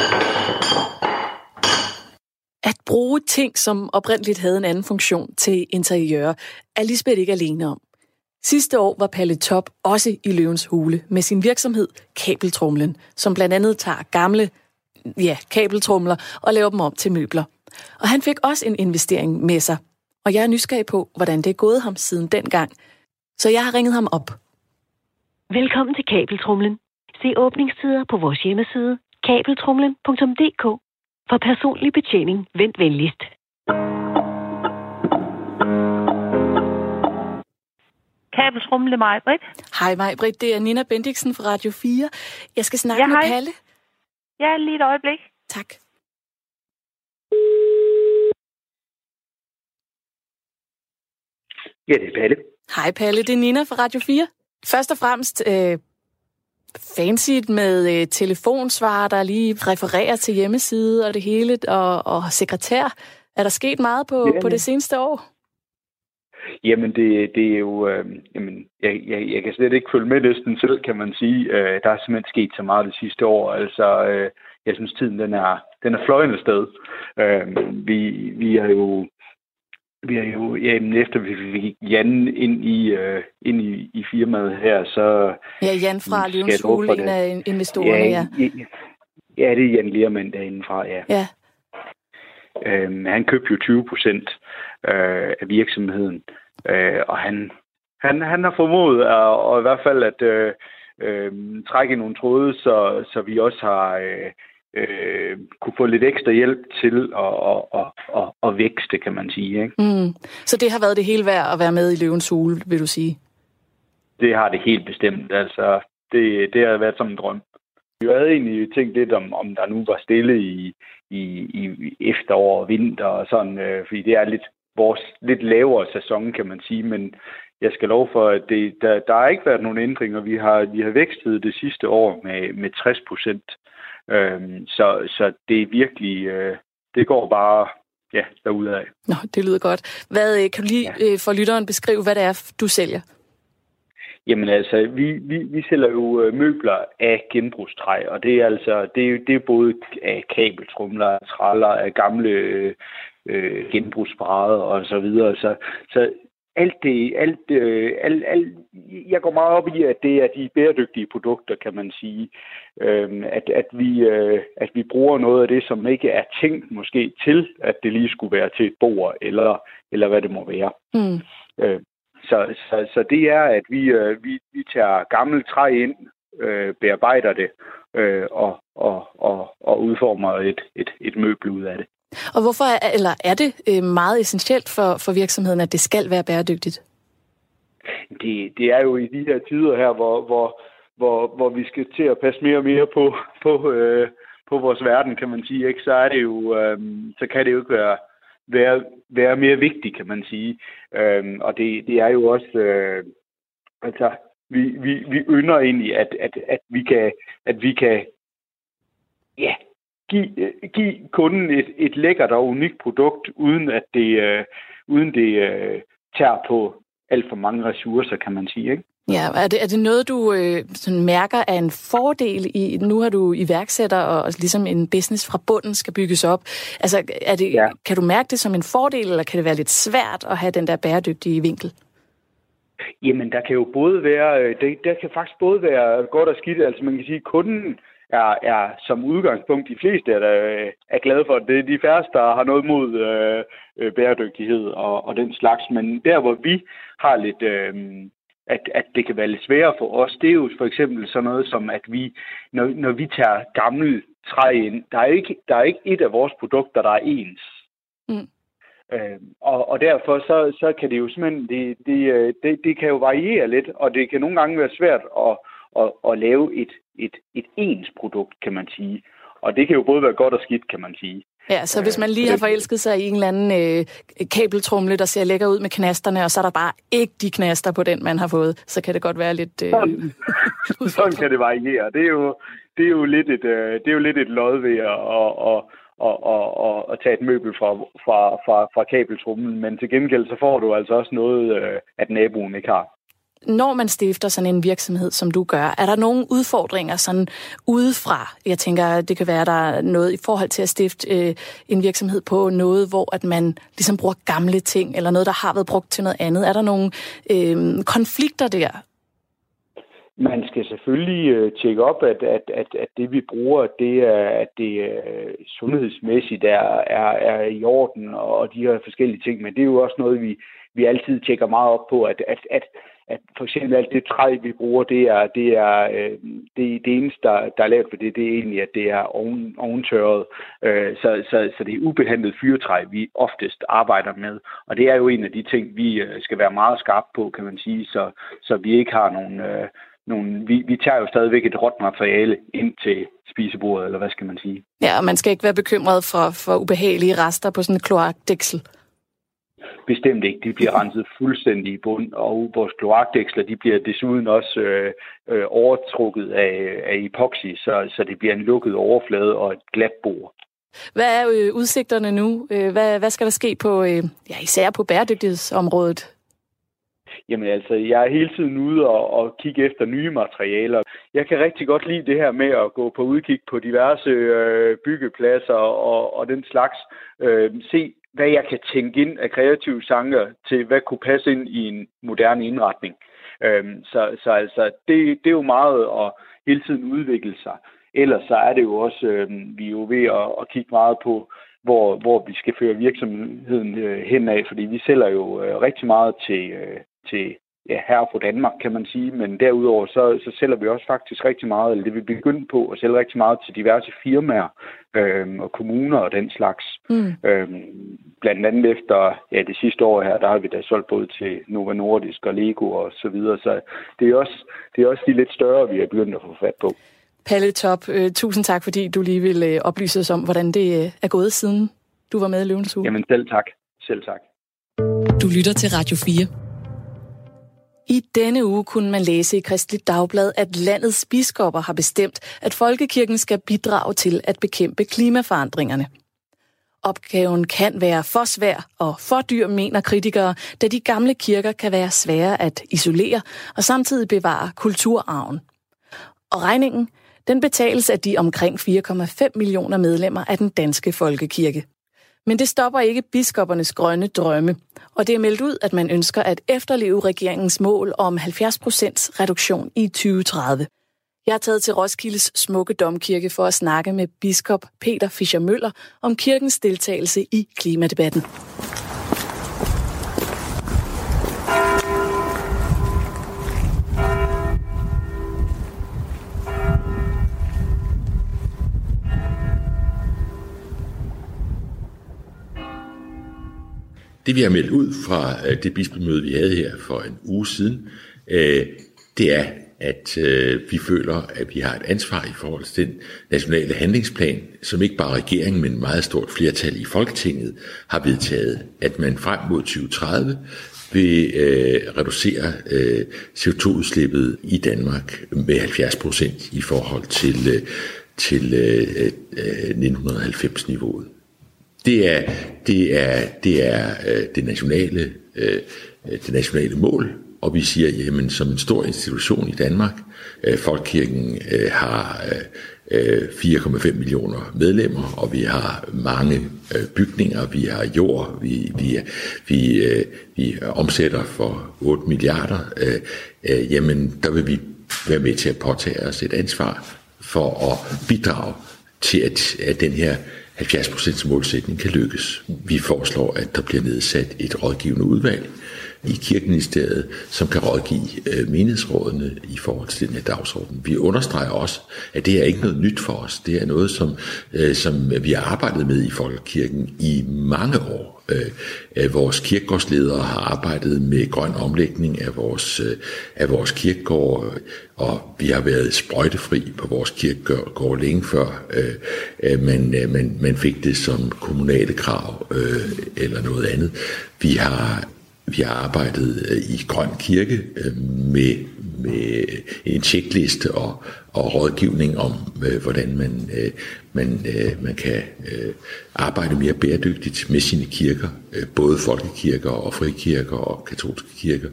At bruge ting, som oprindeligt havde en anden funktion til interiør, er Lisbeth ikke alene om. Sidste år var Palle Top også i Løvens Hule med sin virksomhed Kabeltrumlen, som blandt andet tager gamle ja, kabeltrumler og laver dem om til møbler. Og han fik også en investering med sig. Og jeg er nysgerrig på, hvordan det er gået ham siden dengang. Så jeg har ringet ham op. Velkommen til Kabeltrumlen. Se åbningstider på vores hjemmeside kabeltrumlen punktum d k. For personlig betjening, vent venligst. Kabeltrumlen, det er mig, Britt. Hej mig, Britt. Det er Nina Bendixen fra Radio fire. Jeg skal snakke ja, med hej. Palle. Ja, lige et øjeblik. Tak. Ja, det er Palle. Hej Palle, det er Nina fra Radio fire. Først og fremmest øh, fancy med øh, telefonsvar, der lige refererer til hjemmeside og det hele, og, og sekretær. Er der sket meget på, ja, på det seneste år? Jamen, det, det er jo... Øh, jamen, jeg, jeg, jeg kan slet ikke følge med næsten selv, kan man sige. Øh, der er simpelthen sket så meget det sidste år. Altså, øh, jeg synes, tiden den er, den er fløjende sted. Øh, vi, vi er jo... Vi er jo, jamen, efter vi fik Jan ind i, øh, ind i, i firmaet her, så... Ja, Jan fra Løvens Hule, en af investorerne, ja. Ja, ja det er Jan Lermand derindefra, ja. Ja. Øhm, han købte jo tyve procent øh, af virksomheden, øh, og han, han, han har formået at, og i hvert fald at øh, øh, trække nogle tråde, så, så vi også har... Øh, Øh, kunne få lidt ekstra hjælp til at, at, at, at, at vækste, kan man sige. Ikke? Mm. Så det har været det hele værd at være med i Løvens Hule, vil du sige? Det har det helt bestemt. Altså, det, det har været som en drøm. Vi havde egentlig tænkt lidt om, om der nu var stille i, i, i efterår og vinter og sådan, øh, fordi det er lidt vores lidt lavere sæson, kan man sige, men jeg skal love for, at det, der, der har ikke været nogen ændringer. Vi har, vi har vækstet det sidste år med, med tres procent. Øhm, så, så det er virkelig, øh, det går bare ja, derudad. Nå, det lyder godt. Hvad kan du lige ja. øh, for lytteren beskrive, hvad det er, du sælger? Jamen altså, vi, vi, vi sælger jo øh, møbler af genbrugstræ, og det er altså, det er, det er både af kabeltrumler, traller, af gamle øh, øh, genbrugsbrædder og så videre. Så, så alt det, alt, øh, alt, alt, jeg går meget op i, at det er de bæredygtige produkter, kan man sige. Øhm, at, at, vi, øh, at vi bruger noget af det, som ikke er tænkt måske til, at det lige skulle være til et bord, eller, eller hvad det må være. Mm. Øh, så, så, så det er, at vi, øh, vi, vi tager gammelt træ ind, øh, bearbejder det, øh, og, og, og, og udformer et, et, et møbel ud af det. Og hvorfor er, eller er det meget essentielt for, for virksomheden, at det skal være bæredygtigt? Det, det er jo i de her tider her, hvor, hvor, hvor, hvor vi skal til at passe mere og mere på, på, øh, på vores verden, kan man sige. Ikke? Så er det jo, øh, så kan det jo ikke være, være, være mere vigtigt, kan man sige. Øh, og det, det er jo også, øh, altså, vi, vi, vi ynder egentlig, at, at, at vi kan, at vi kan, ja, Giv, giv kunden et, et lækkert og unikt produkt, uden at det, øh, uden det øh, tager på alt for mange ressourcer, kan man sige. Ikke? Ja, er det, er det noget, du øh, sådan mærker er en fordel i, nu har du iværksætter, og, og ligesom en business fra bunden skal bygges op. Altså, er det, ja. Kan du mærke det som en fordel, eller kan det være lidt svært at have den der bæredygtige vinkel? Jamen, der kan jo både være, det, der kan faktisk både være godt og skidt. Altså, man kan sige, at kunden Er, er som udgangspunkt de fleste, der er glade for det. Det er de færreste, der har noget mod øh, bæredygtighed og, og den slags. Men der, hvor vi har lidt, øh, at, at det kan være lidt sværere for os, det er jo for eksempel sådan noget som, at vi, når, når vi tager gammel træ ind, der er ikke, der er ikke et af vores produkter, der er ens. Mm. Øh, og, og derfor så, så kan det jo simpelthen, det, det, det, det kan jo variere lidt, og det kan nogle gange være svært at, at, at lave et, et, et ens produkt, kan man sige. Og det kan jo både være godt og skidt, kan man sige. Ja, så hvis man lige har forelsket sig i en eller anden øh, kabeltrumle, der ser lækker ud med knasterne, og så er der bare ikke de knaster på den, man har fået, så kan det godt være lidt... Øh, sådan, sådan kan det variere. Det er jo, det er jo lidt et, øh, det er jo lidt et lod ved at, at, at, at, at, at tage et møbel fra, fra, fra, fra kabeltrumlen, men til gengæld så får du altså også noget, øh, at naboen ikke har. Når man stifter sådan en virksomhed, som du gør, er der nogle udfordringer sådan udefra? Jeg tænker, det kan være, der er noget i forhold til at stifte øh, en virksomhed på noget, hvor at man ligesom bruger gamle ting, eller noget, der har været brugt til noget andet. Er der nogle øh, konflikter der? Man skal selvfølgelig øh, tjekke op, at, at, at, at det, vi bruger, det er, at det øh, sundhedsmæssigt er, er, er i orden, og de her forskellige ting. Men det er jo også noget, vi, vi altid tjekker meget op på, at, at, at at for eksempel alt det træ, vi bruger, det er det, er, øh, det, det eneste, der, der er lavet for det, det er egentlig, at det er oven, oventørret. Øh, så, så, så det er ubehandlet fyrretræ, vi oftest arbejder med. Og det er jo en af de ting, vi skal være meget skarpe på, kan man sige, så, så vi ikke har nogen... Øh, nogen vi, vi tager jo stadigvæk et råt materiale ind til spisebordet, eller hvad skal man sige. Ja, og man skal ikke være bekymret for, for ubehagelige rester på sådan en kloakdæksel. Bestemt ikke. De bliver renset fuldstændig i bund, og vores kloakdæksler, de bliver desuden også øh, øh, overtrukket af, af epoxy, så, så det bliver en lukket overflade og et glat bord. Hvad er øh, udsigterne nu? Hvad, hvad skal der ske på, øh, ja, især på bæredygtighedsområdet? Jamen altså, jeg er hele tiden ude og, og kigge efter nye materialer. Jeg kan rigtig godt lide det her med at gå på udkig på diverse øh, byggepladser og, og den slags. Øh, se, hvad jeg kan tænke ind af kreative sange til, hvad kunne passe ind i en moderne indretning. Øhm, så, så altså, det, det er jo meget at hele tiden udvikle sig. Ellers så er det jo også, øhm, vi er jo ved at, at kigge meget på, hvor, hvor vi skal føre virksomheden øh, henad, fordi vi sælger jo øh, rigtig meget til, øh, til ja, her på Danmark, kan man sige, men derudover så, så sælger vi også faktisk rigtig meget, eller det vi begynder på at sælge rigtig meget til diverse firmaer øhm, og kommuner og den slags. Mm. Øhm, blandt andet efter ja, det sidste år her, der har vi da solgt både til Novo Nordisk og Lego og så videre, så det er også, det er også de lidt større, vi er begyndt at få fat på. Palle Top, øh, tusind tak, fordi du lige vil øh, oplyse os om, hvordan det øh, er gået siden du var med i Løvens Hule. Jamen selv tak. Selv tak. Du lytter til Radio fire. I denne uge kunne man læse i Kristeligt Dagblad, at landets biskopper har bestemt, at folkekirken skal bidrage til at bekæmpe klimaforandringerne. Opgaven kan være for svær og for dyr, mener kritikere, da de gamle kirker kan være svære at isolere og samtidig bevare kulturarven. Og regningen, den betales af de omkring fire komma fem millioner medlemmer af den danske folkekirke. Men det stopper ikke biskoppernes grønne drømme, og det er meldt ud, at man ønsker at efterleve regeringens mål om halvfjerds procent reduktion i tyve tredive. Jeg er taget til Roskildes smukke domkirke for at snakke med biskop Peter Fischer-Møller om kirkens deltagelse i klimadebatten. Det vi har meldt ud fra det bispemøde, vi havde her for en uge siden, det er, at vi føler, at vi har et ansvar i forhold til den nationale handlingsplan, som ikke bare regeringen, men et meget stort flertal i Folketinget har vedtaget, at man frem mod tyve tredive vil reducere C O to udslippet i Danmark med halvfjerds procent i forhold til, til nitten halvfems-niveauet. Det er det er det er det nationale det nationale mål, og vi siger, jamen som en stor institution i Danmark, Folkekirken har fire komma fem millioner medlemmer, og vi har mange bygninger, vi har jord, vi vi vi vi omsætter for otte milliarder. Jamen der vil vi være med til at påtage os et ansvar for at bidrage til at, at den her halvfjerds procent målsætning kan lykkes. Vi foreslår, at der bliver nedsat et rådgivende udvalg i Kirkeministeriet, som kan rådgive øh, menighedsrådene i forhold til den her dagsorden. Vi understreger også, at det er ikke noget nyt for os. Det er noget, som, øh, som vi har arbejdet med i Folkekirken i mange år. Øh, vores kirkegårdsledere har arbejdet med grøn omlægning af vores, øh, af vores kirkegård, og vi har været sprøjtefri på vores kirkegård længe før øh, man, øh, man, man fik det som kommunale krav øh, eller noget andet. Vi har Vi har arbejdet i Grøn Kirke med, med en checkliste og, og rådgivning om, hvordan man, man, man kan arbejde mere bæredygtigt med sine kirker, både folkekirker og frikirker og katolske kirker.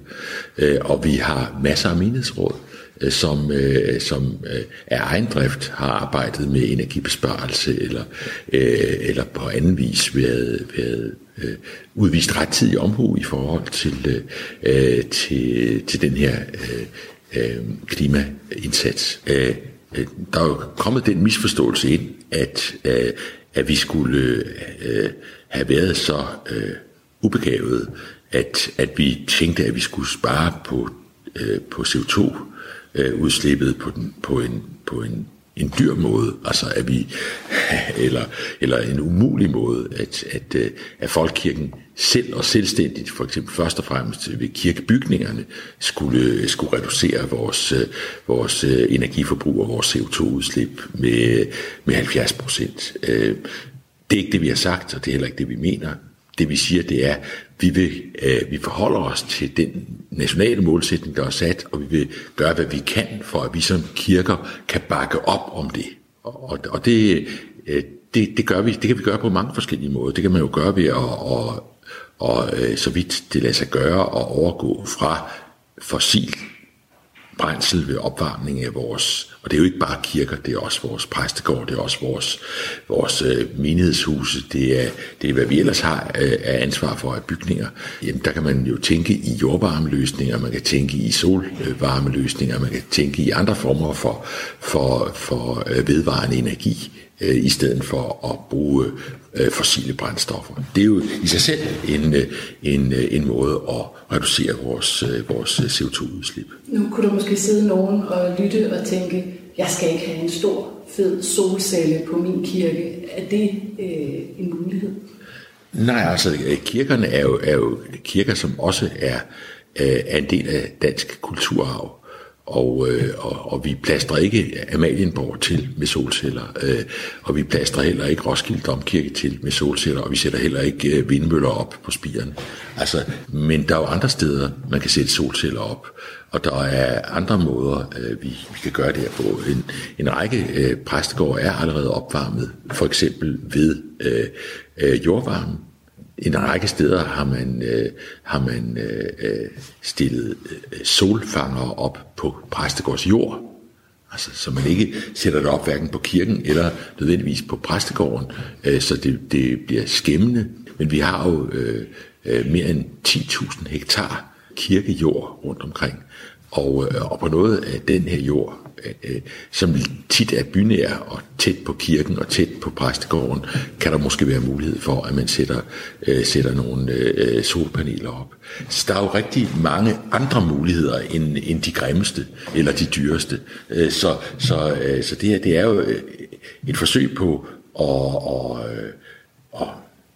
Og vi har masser af menighedsråd, som, som af egen drift har arbejdet med energibesparelse eller, eller på anden vis været, været udvist rettidig omhu i forhold til, øh, til, til den her øh, klimaindsats. Øh, der er jo kommet den misforståelse ind, at, øh, at vi skulle øh, have været så øh, ubegavet, at, at vi tænkte, at vi skulle spare på, øh, på C O to udslippet på, den, på, en, på en en dyr måde, altså at vi, eller, eller en umulig måde, at, at, at folkekirken selv og selvstændigt, for eksempel først og fremmest ved kirkebygningerne, skulle, skulle reducere vores, vores energiforbrug og vores C O to udslip med, med halvfjerds procent. Det er ikke det, vi har sagt, og det er heller ikke det, vi mener. Det vi siger, det er, vi vil, øh, vi forholder os til den nationale målsætning, der er sat, og vi vil gøre, hvad vi kan, for at vi som kirker kan bakke op om det. Og, og det, øh, det, det, gør vi, det kan vi gøre på mange forskellige måder. Det kan man jo gøre ved at, og, og, øh, så vidt det lader sig gøre, at overgå fra fossil brændsel ved opvarmning af vores, og det er jo ikke bare kirker, det er også vores præstegård, det er også vores, vores øh, menighedshuse, det er, det er hvad vi ellers har øh, af ansvar for af bygninger. Jamen, der kan man jo tænke i jordvarmeløsninger, man kan tænke i solvarmeløsninger, man kan tænke i andre former for, for, for øh, vedvarende energi, øh, i stedet for at bruge øh, fossile brændstoffer. Det er jo i sig selv en, en, en måde at reducere vores, vores C O to udslip. Nu kunne der måske sidde nogen og lytte og tænke, jeg skal ikke have en stor, fed solcelle på min kirke. Er det øh, en mulighed? Nej, altså kirkerne er jo, er jo kirker, som også er, er en del af dansk kulturarv. Og, øh, og, og vi plastrer ikke Amalienborg til med solceller, øh, og vi plastrer heller ikke Roskilde Domkirke til med solceller, og vi sætter heller ikke øh, vindmøller op på spirene. Altså, men der er jo andre steder, man kan sætte solceller op, og der er andre måder, øh, vi, vi kan gøre det her på. En, en række øh, præstegårde er allerede opvarmet, for eksempel ved øh, øh, jordvarme. En række steder har man, øh, har man øh, stillet øh, solfangere op på præstegårds jord, altså, så man ikke sætter det op hverken på kirken eller nødvendigvis på præstegården, øh, så det, det bliver skæmmende. Men vi har jo øh, øh, mere end ti tusind hektar kirkejord rundt omkring, og, øh, og på noget af den her jord, øh, som tit er bynær og tæt på kirken og tæt på præstegården, kan der måske være mulighed for, at man sætter, øh, sætter nogle øh, solpaneler op. Så der er jo rigtig mange andre muligheder end, end de grimmeste eller de dyreste. Øh, så så, øh, så det, her, det er jo et forsøg på at, og, og,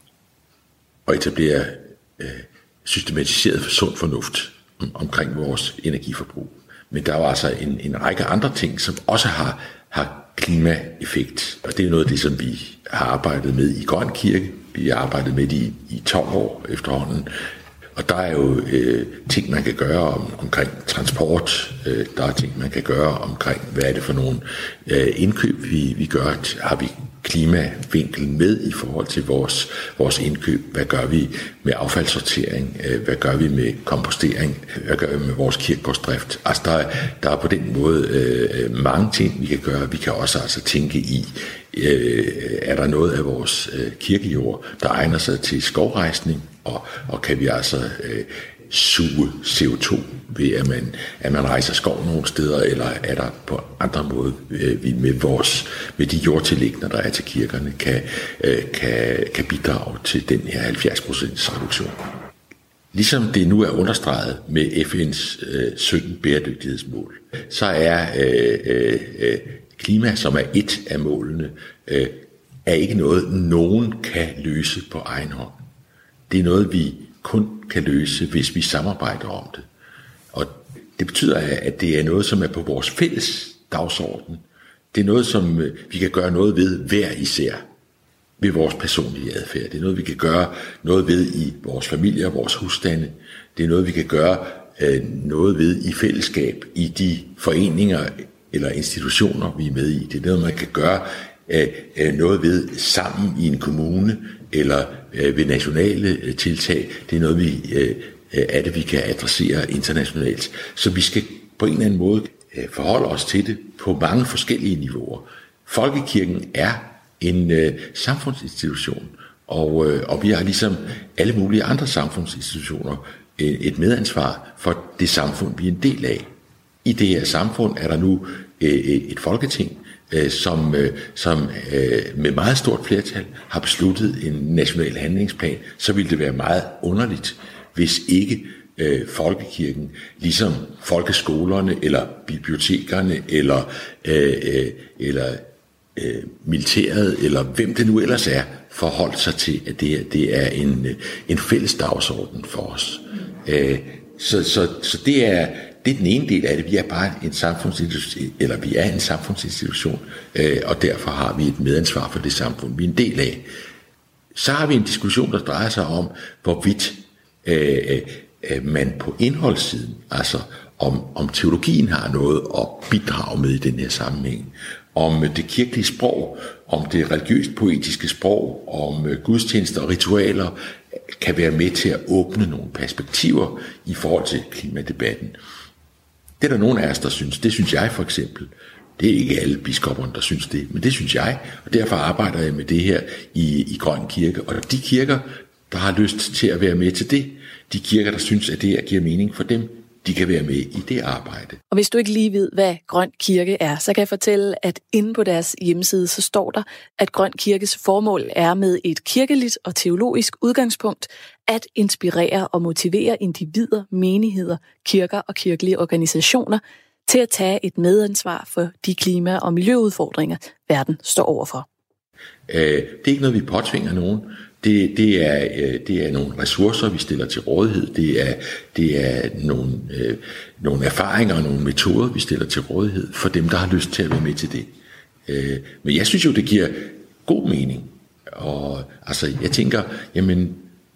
at etablere øh, systematiseret sund fornuft omkring vores energiforbrug. Men der er jo altså en, en række andre ting, som også har, har klimaeffekt. Og det er noget af det, som vi har arbejdet med i Grøn Kirke. Vi har arbejdet med det i, i tolv år efterhånden. Og der er jo øh, ting, man kan gøre om, omkring transport. Øh, der er ting, man kan gøre omkring, hvad er det for nogle øh, indkøb, vi, vi gør. Har vi klimavinklen med i forhold til vores, vores indkøb? Hvad gør vi med affaldssortering? Hvad gør vi med kompostering? Hvad gør vi med vores kirkegårdsdrift? Altså der, der er på den måde øh, mange ting, vi kan gøre. Vi kan også altså tænke i, øh, er der noget af vores øh, kirkejord, der egner sig til skovrejsning? Og, og kan vi altså øh, suge C O to ved, at man, at man rejser skov nogle steder, eller er der på andre måder øh, med, vores, med de jordtillægner, der er til kirkerne, kan, øh, kan, kan bidrage til den her halvfjerds procent reduktion. Ligesom det nu er understreget med F N's øh, sytten bæredygtighedsmål, så er øh, øh, klima, som er et af målene, øh, er ikke noget, nogen kan løse på egen hånd. Det er noget, vi kun kan løse, hvis vi samarbejder om det. Og det betyder, at det er noget, som er på vores fælles dagsorden. Det er noget, som vi kan gøre noget ved hver især. Ved vores personlige adfærd. Det er noget, vi kan gøre noget ved i vores familie og vores husstande. Det er noget, vi kan gøre øh, noget ved i fællesskab, i de foreninger eller institutioner, vi er med i. Det er noget, man kan gøre øh, noget ved sammen i en kommune eller øh, ved nationale øh, tiltag. Det er noget, vi, øh, er det, vi kan adressere internationalt. Så vi skal på en eller anden måde øh, forholde os til det på mange forskellige niveauer. Folkekirken er en øh, samfundsinstitution, og, øh, og vi har ligesom alle mulige andre samfundsinstitutioner øh, et medansvar for det samfund, vi er en del af. I det her samfund er der nu øh, et folketing, øh, som, øh, som øh, med meget stort flertal har besluttet en national handlingsplan. Så ville det være meget underligt, hvis ikke øh, folkekirken, ligesom folkeskolerne eller bibliotekerne eller, øh, øh, eller øh, militæret eller hvem det nu ellers er, forholdt sig til, at det, det er en, en fælles dagsorden for os. Øh, så, så, så det er Det er den ene del af det. Vi er bare en samfundsinstitution, eller vi er en samfundsinstitution, øh, og derfor har vi et medansvar for det samfund, vi er en del af. Så har vi en diskussion, der drejer sig om, hvorvidt øh, øh, man på indholdssiden, altså om, om teologien har noget at bidrage med i den her sammenhæng, om det kirkelige sprog, om det religiøst poetiske sprog, om øh, gudstjenester og ritualer kan være med til at åbne nogle perspektiver i forhold til klimadebatten. Det er der nogen af os, der synes. Det synes jeg for eksempel. Det er ikke alle biskopperne, der synes det, men det synes jeg. Og derfor arbejder jeg med det her i, i Grøn Kirke. Og de kirker, der har lyst til at være med til det, de kirker, der synes, at det her giver mening for dem, de kan være med i det arbejde. Og hvis du ikke lige ved, hvad Grøn Kirke er, så kan jeg fortælle, at inde på deres hjemmeside, så står der, at Grøn Kirkes formål er med et kirkeligt og teologisk udgangspunkt at inspirere og motivere individer, menigheder, kirker og kirkelige organisationer til at tage et medansvar for de klima- og miljøudfordringer, verden står overfor. Øh, det er ikke noget, vi påtvinger nogen. Det, det, er, det er nogle ressourcer, vi stiller til rådighed. Det er, det er nogle, øh, nogle erfaringer og nogle metoder, vi stiller til rådighed for dem, der har lyst til at være med til det. Øh, men jeg synes jo, det giver god mening. Og altså, jeg tænker, jamen,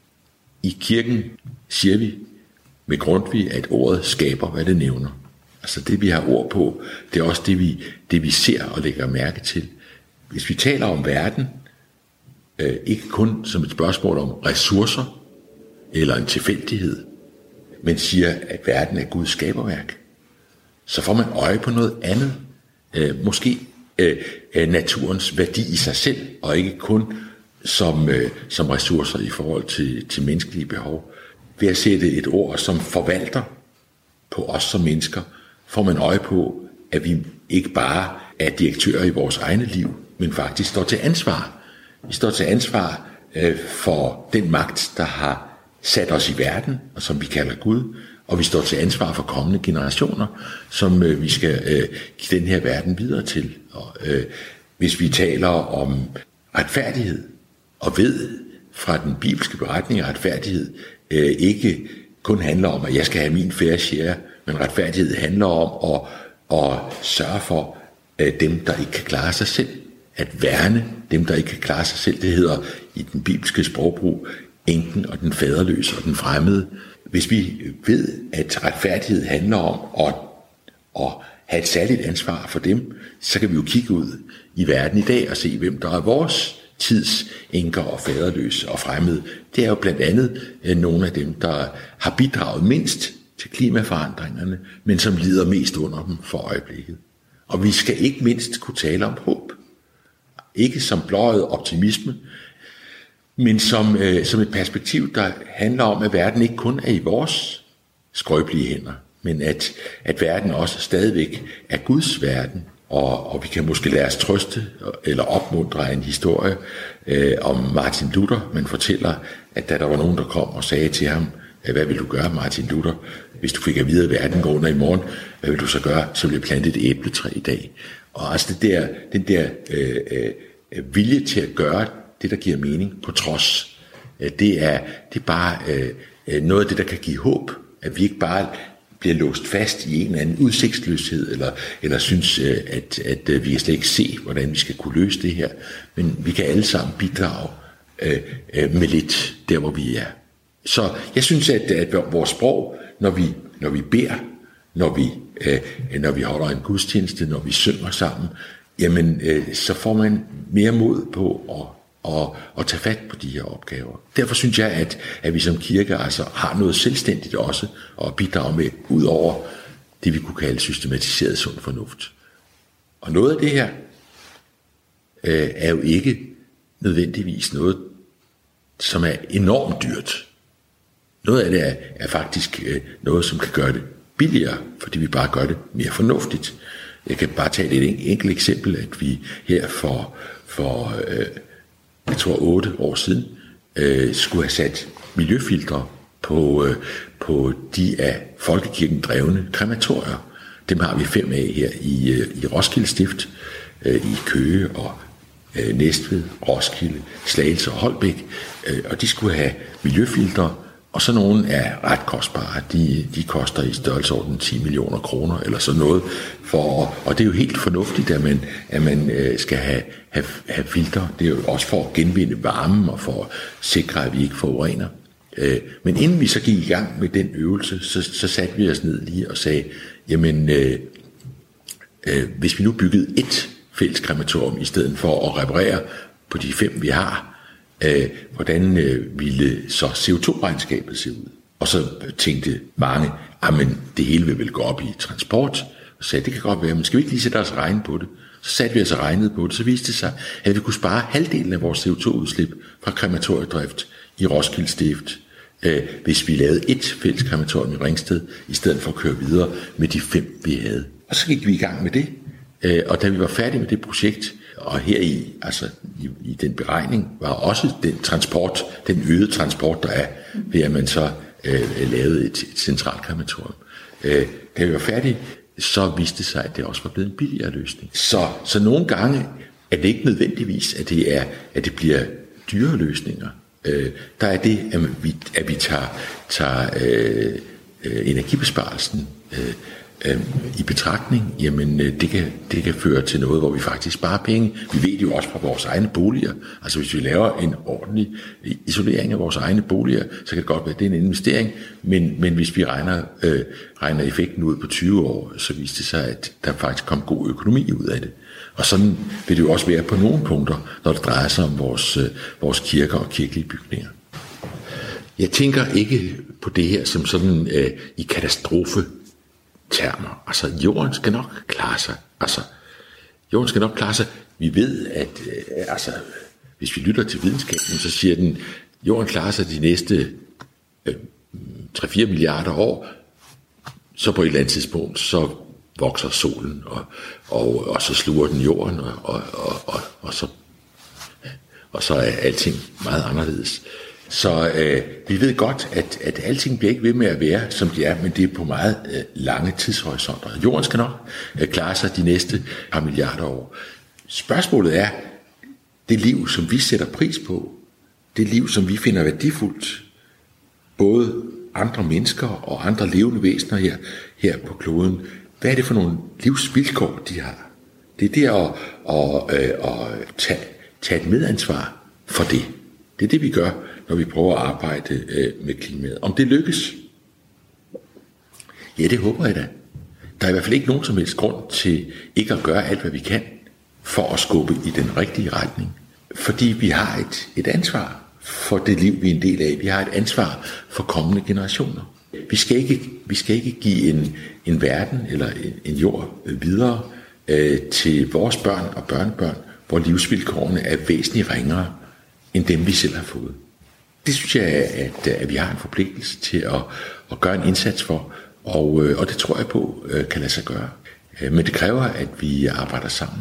i kirken siger vi med Grundtvig, at ordet skaber, hvad det nævner. Altså det, vi har ord på, det er også det, vi, det, vi ser og lægger mærke til. Hvis vi taler om verden, øh, ikke kun som et spørgsmål om ressourcer eller en tilfældighed, men siger, at verden er Guds skaberværk, så får man øje på noget andet. Øh, måske øh, naturens værdi i sig selv, og ikke kun som, øh, som ressourcer i forhold til, til menneskelige behov. Ved at sætte et ord som forvalter på os som mennesker, får man øje på, at vi ikke bare er direktører i vores egne liv, men faktisk står til ansvar. Vi står til ansvar øh, for den magt, der har sat os i verden, og som vi kalder Gud, og vi står til ansvar for kommende generationer, som øh, vi skal øh, give den her verden videre til. Og, øh, hvis vi taler om retfærdighed, og ved fra den bibelske beretning, at retfærdighed øh, ikke kun handler om, at jeg skal have min fair share, men retfærdighed handler om at, at sørge for øh, dem, der ikke kan klare sig selv. At værne dem, der ikke kan klare sig selv. Det hedder i den bibelske sprogbrug enken og den faderløse og den fremmede. Hvis vi ved, at retfærdighed handler om at, at have et særligt ansvar for dem, så kan vi jo kigge ud i verden i dag og se, hvem der er vores tids enker og faderløse og fremmede. Det er jo blandt andet nogle af dem, der har bidraget mindst til klimaforandringerne, men som lider mest under dem for øjeblikket. Og vi skal ikke mindst kunne tale om håb. Ikke som blåøjet optimisme, men som, øh, som et perspektiv, der handler om, at verden ikke kun er i vores skrøbelige hænder, men at, at verden også stadigvæk er Guds verden, og, og vi kan måske lade os trøste eller opmuntre af en historie øh, om Martin Luther. Man fortæller, at da der var nogen, der kom og sagde til ham, hvad vil du gøre, Martin Luther, hvis du fik at vide, at verden går under i morgen, hvad vil du så gøre? Så vil jeg plante et æbletræ i dag. Og altså det der, den der øh, øh, vilje til at gøre det, der giver mening på trods, øh, det, er, det er bare øh, noget af det, der kan give håb, at vi ikke bare bliver låst fast i en eller anden udsigtsløshed, eller, eller synes, øh, at, at øh, vi kan slet ikke se, hvordan vi skal kunne løse det her, men vi kan alle sammen bidrage øh, øh, med lidt der, hvor vi er. Så jeg synes, at, at vores sprog, når vi, når vi beder, når vi, øh, når vi holder en gudstjeneste, når vi synger sammen, jamen, øh, så får man mere mod på at, at, at tage fat på de her opgaver. Derfor synes jeg, at, at vi som kirke altså har noget selvstændigt også at bidrage med, ud over det, vi kunne kalde systematiseret sund fornuft. Og noget af det her øh, er jo ikke nødvendigvis noget, som er enormt dyrt. Noget af det er, er faktisk øh, noget, som kan gøre det billigere, fordi vi bare gør det mere fornuftigt. Jeg kan bare tage et enkelt eksempel, at vi her for, for øh, jeg tror otte år siden, øh, skulle have sat miljøfiltre på, øh, på de af folkekirken drevne krematorier. Dem har vi fem af her i, øh, i Roskilde Stift, øh, i Køge og øh, Næstved, Roskilde, Slagelse og Holbæk, øh, og de skulle have miljøfiltre. Og så nogle er ret kostbare. De, de koster i størrelsesorden ti millioner kroner eller sådan noget. For, og det er jo helt fornuftigt, at man, at man øh, skal have, have, have filtre. Det er jo også for at genvinde varmen og for at sikre, at vi ikke forurener. Øh, men inden vi så gik i gang med den øvelse, så, så satte vi os ned lige og sagde, jamen øh, øh, hvis vi nu byggede et fælles krematorium i stedet for at reparere på de fem, vi har, Øh, hvordan øh, ville så C O to regnskabet se ud? Og så tænkte mange, men det hele vil vel gå op i transport. Og sagde, det kan godt være, men skal vi ikke lige sætte os og regne på det? Så satte vi os og regnede på det, så viste det sig, at vi kunne spare halvdelen af vores C O to udslip fra krematoriedrift i Roskilde Stift, øh, hvis vi lavede et fælles krematorium i Ringsted, i stedet for at køre videre med de fem, vi havde. Og så gik vi i gang med det, øh, og da vi var færdige med det projekt, og her i, altså i, i den beregning, var også den transport, den øgede transport, der er, ved at man så øh, lavede et, et centralt krematorium. Øh, da vi var færdige, så viste det sig, at det også var blevet en billigere løsning. Så, så nogle gange er det ikke nødvendigvis, at det, er, at det bliver dyre løsninger. Øh, der er det, at vi, at vi tager, tager øh, øh, energibesparelsen øh, i betragtning, jamen det kan, det kan føre til noget, hvor vi faktisk sparer penge. Vi ved det jo også fra vores egne boliger. Altså hvis vi laver en ordentlig isolering af vores egne boliger, så kan det godt være, at det er en investering, men, men hvis vi regner, øh, regner effekten ud på tyve år, så viser det sig, at der faktisk kom god økonomi ud af det. Og sådan vil det jo også være på nogle punkter, når det drejer sig om vores, øh, vores kirker og kirkelige bygninger. Jeg tænker ikke på det her som sådan øh, i katastrofe termer. Altså, jorden skal nok klare sig. Altså, jorden skal nok klare sig. Vi ved, at øh, altså, hvis vi lytter til videnskaben, så siger den, jorden klarer sig de næste øh, tre til fire milliarder år. Så på et eller andet tidspunkt, så vokser solen, og, og, og så sluger den jorden, og, og, og, og, og, så, og så er alting meget anderledes. Så øh, vi ved godt, at, at alting bliver ikke ved med at være, som det er, men det er på meget øh, lange tidshorisonter. Jorden skal nok øh, klare sig de næste par milliarder år. Spørgsmålet er, det liv, som vi sætter pris på, det liv, som vi finder værdifuldt, både andre mennesker og andre levende væsener her, her på kloden, hvad er det for nogle livsvilkår, de har? Det er det at, at, at, at tage, tage et medansvar for det. Det er det, vi gør, når vi prøver at arbejde øh, med klimaet. Om det lykkes? Ja, det håber jeg da. Der er i hvert fald ikke nogen som helst grund til ikke at gøre alt, hvad vi kan, for at skubbe i den rigtige retning. Fordi vi har et, et ansvar for det liv, vi er en del af. Vi har et ansvar for kommende generationer. Vi skal ikke, vi skal ikke give en, en verden eller en, en jord videre øh, til vores børn og børnebørn, hvor livsvilkårene er væsentligt ringere end dem, vi selv har fået. Det synes jeg, at, at vi har en forpligtelse til at, at gøre en indsats for, og, og det tror jeg på kan lade sig gøre. Men det kræver, at vi arbejder sammen.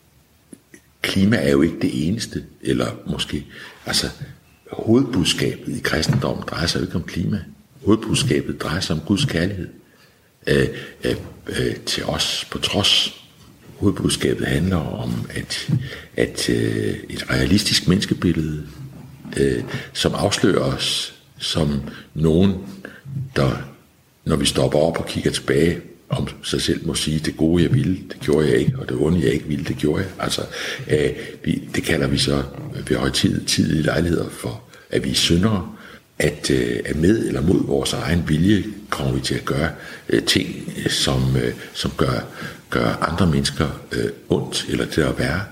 Klima er jo ikke det eneste, eller måske, altså hovedbudskabet i kristendommen drejer sig jo ikke om klima. Hovedbudskabet drejer sig om Guds kærlighed øh, øh, øh, til os på trods. Hovedbudskabet handler om at, at øh, et realistisk menneskebillede, øh, som afslører os som nogen, der, når vi stopper op og kigger tilbage om sig selv, må sige, det gode jeg ville, det gjorde jeg ikke, og det onde jeg ikke ville, det gjorde jeg. Altså, øh, vi, det kalder vi så ved højtidelige lejligheder for, at vi er syndere, at, øh, at med eller mod vores egen vilje kommer vi til at gøre øh, ting, som, øh, som gør, gør andre mennesker øh, ondt eller til at være.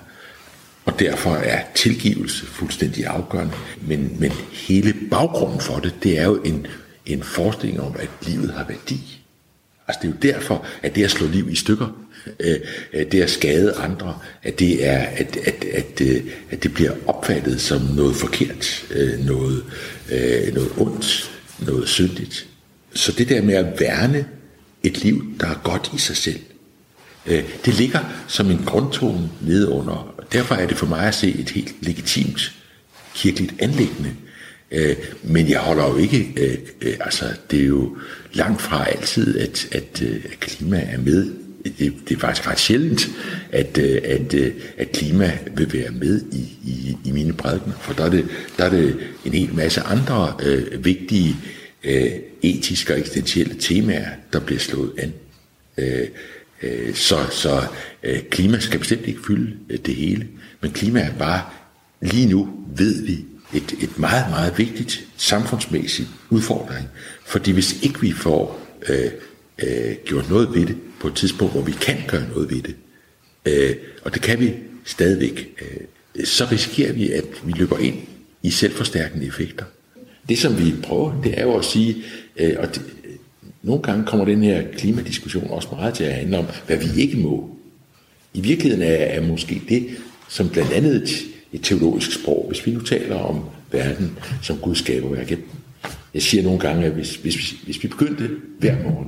Og derfor er tilgivelse fuldstændig afgørende. Men, men hele baggrunden for det, det er jo en, en forestilling om, at livet har værdi. Altså det er jo derfor, at det at slå liv i stykker, øh, det at skade andre, at det er, at, at, at, at det bliver opfattet som noget forkert, øh, noget, øh, noget ondt, noget syndigt. Så det der med at værne et liv, der er godt i sig selv, øh, det ligger som en grundtone nede under. Derfor er det for mig at se et helt legitimt kirkeligt anliggende. Øh, men jeg holder jo ikke, øh, øh, altså det er jo langt fra altid, at, at, at klima er med. Det, det er faktisk ret sjældent, at, at, at klima vil være med i, i, i mine prædikener, for der er, det, der er det en hel masse andre øh, vigtige øh, etiske og eksistentielle temaer, der bliver slået an. Øh, øh, så så øh, klima skal bestemt ikke fylde øh, det hele, men klima er bare, lige nu ved vi, et, et meget, meget vigtigt samfundsmæssigt udfordring, fordi hvis ikke vi får øh, øh, gjort noget ved det på et tidspunkt, hvor vi kan gøre noget ved det, øh, og det kan vi stadigvæk, øh, så risikerer vi, at vi løber ind i selvforstærkende effekter. Det som vi prøver, det er jo at sige, øh, og det, nogle gange kommer den her klimadiskussion også meget til at handle om, hvad vi ikke må. I virkeligheden er, er måske det, som blandt andet et, et teologisk sprog, hvis vi nu taler om verden som Gud skaber værket. Jeg siger nogle gange, at hvis, hvis, hvis vi begyndte hver morgen,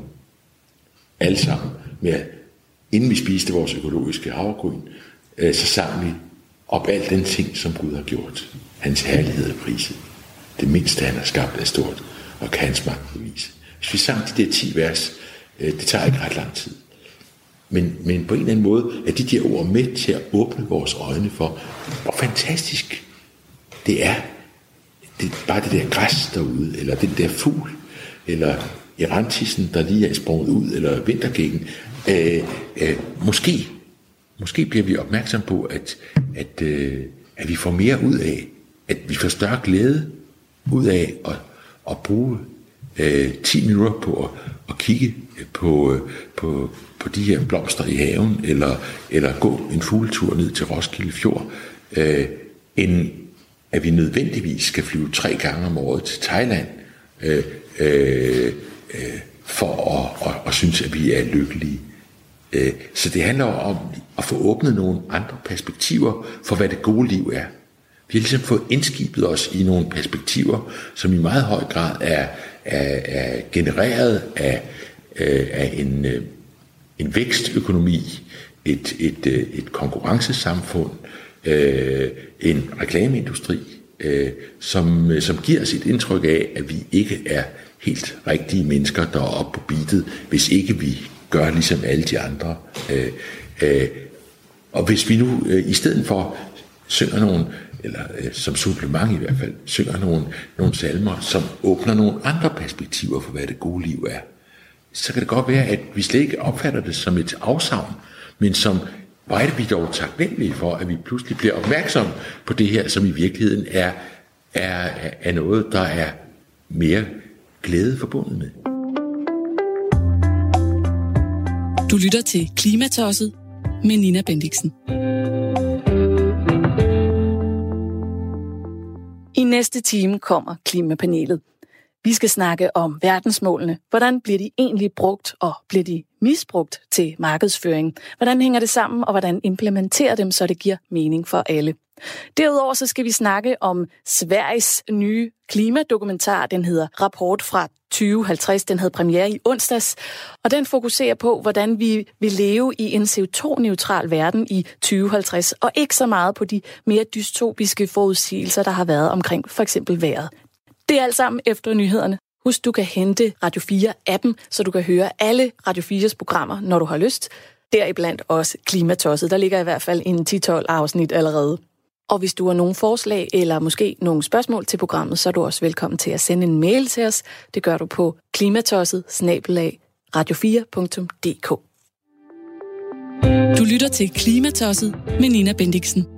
alle sammen, med at, inden vi spiste vores økologiske havregryn, øh, så sang vi op alt den ting, som Gud har gjort. Hans herlighed er priset. Det mindste, han har skabt, er stort, og kan hans magt bevise. Hvis vi sang de der ti vers, øh, det tager ikke ret lang tid. Men, men på en eller anden måde er de der ord med til at åbne vores øjne for, hvor fantastisk det er. Det er bare det der græs derude, eller den der fugl, eller erantisen, der lige er sprunget ud, eller vintergækken. Øh, øh, måske, måske bliver vi opmærksom på, at, at, øh, at vi får mere ud af, at vi får større glæde ud af at, at bruge øh, ti minutter på at, at kigge på, øh, på, på de her blomster i haven, eller, eller gå en fugletur ned til Roskilde Fjord, øh, end at vi nødvendigvis skal flyve tre gange om året til Thailand, øh, øh, øh, for at, at, at synes, at vi er lykkelige. Øh, så det handler om at få åbnet nogle andre perspektiver for, hvad det gode liv er. Vi har ligesom fået indskibet os i nogle perspektiver, som i meget høj grad er, er, er genereret af, øh, af en, øh, en vækstøkonomi, et, et, øh, et konkurrencesamfund, øh, en reklameindustri, øh, som, øh, som giver os et indtryk af, at vi ikke er helt rigtige mennesker, der er oppe på beatet, hvis ikke vi gør ligesom alle de andre. Øh, øh, og hvis vi nu øh, i stedet for synger nogle, eller øh, som supplement i hvert fald, synger nogle, nogle salmer, som åbner nogle andre perspektiver for, hvad det gode liv er, så kan det godt være, at vi slet ikke opfatter det som et afsavn, men som, hvor er det vi dog taknemmelige for, at vi pludselig bliver opmærksom på det her, som i virkeligheden er, er, er noget, der er mere glæde forbundet med. Du lytter til Klimatosset med Nina Bendixen. I næste time kommer Klimapanelet. Vi skal snakke om verdensmålene. Hvordan bliver de egentlig brugt, og bliver de misbrugt til markedsføring? Hvordan hænger det sammen, og hvordan implementerer dem, så det giver mening for alle? Derudover så skal vi snakke om Sveriges nye klimadokumentar. Den hedder Rapport fra tyve halvtreds. Den havde premiere i onsdags, og den fokuserer på, hvordan vi vil leve i en C O to neutral verden i tyve halvtreds, og ikke så meget på de mere dystopiske forudsigelser, der har været omkring for eksempel vejret. Det er alt sammen efter nyhederne. Husk, du kan hente Radio fire-appen, så du kan høre alle Radio fires programmer, når du har lyst. Deriblandt også Klimatosset. Der ligger i hvert fald en ti tolv afsnit allerede. Og hvis du har nogle forslag eller måske nogle spørgsmål til programmet, så er du også velkommen til at sende en mail til os. Det gør du på klimatosset bindestreg radio fire punktum d k. Du lytter til Klimatosset med Nina Bendixen.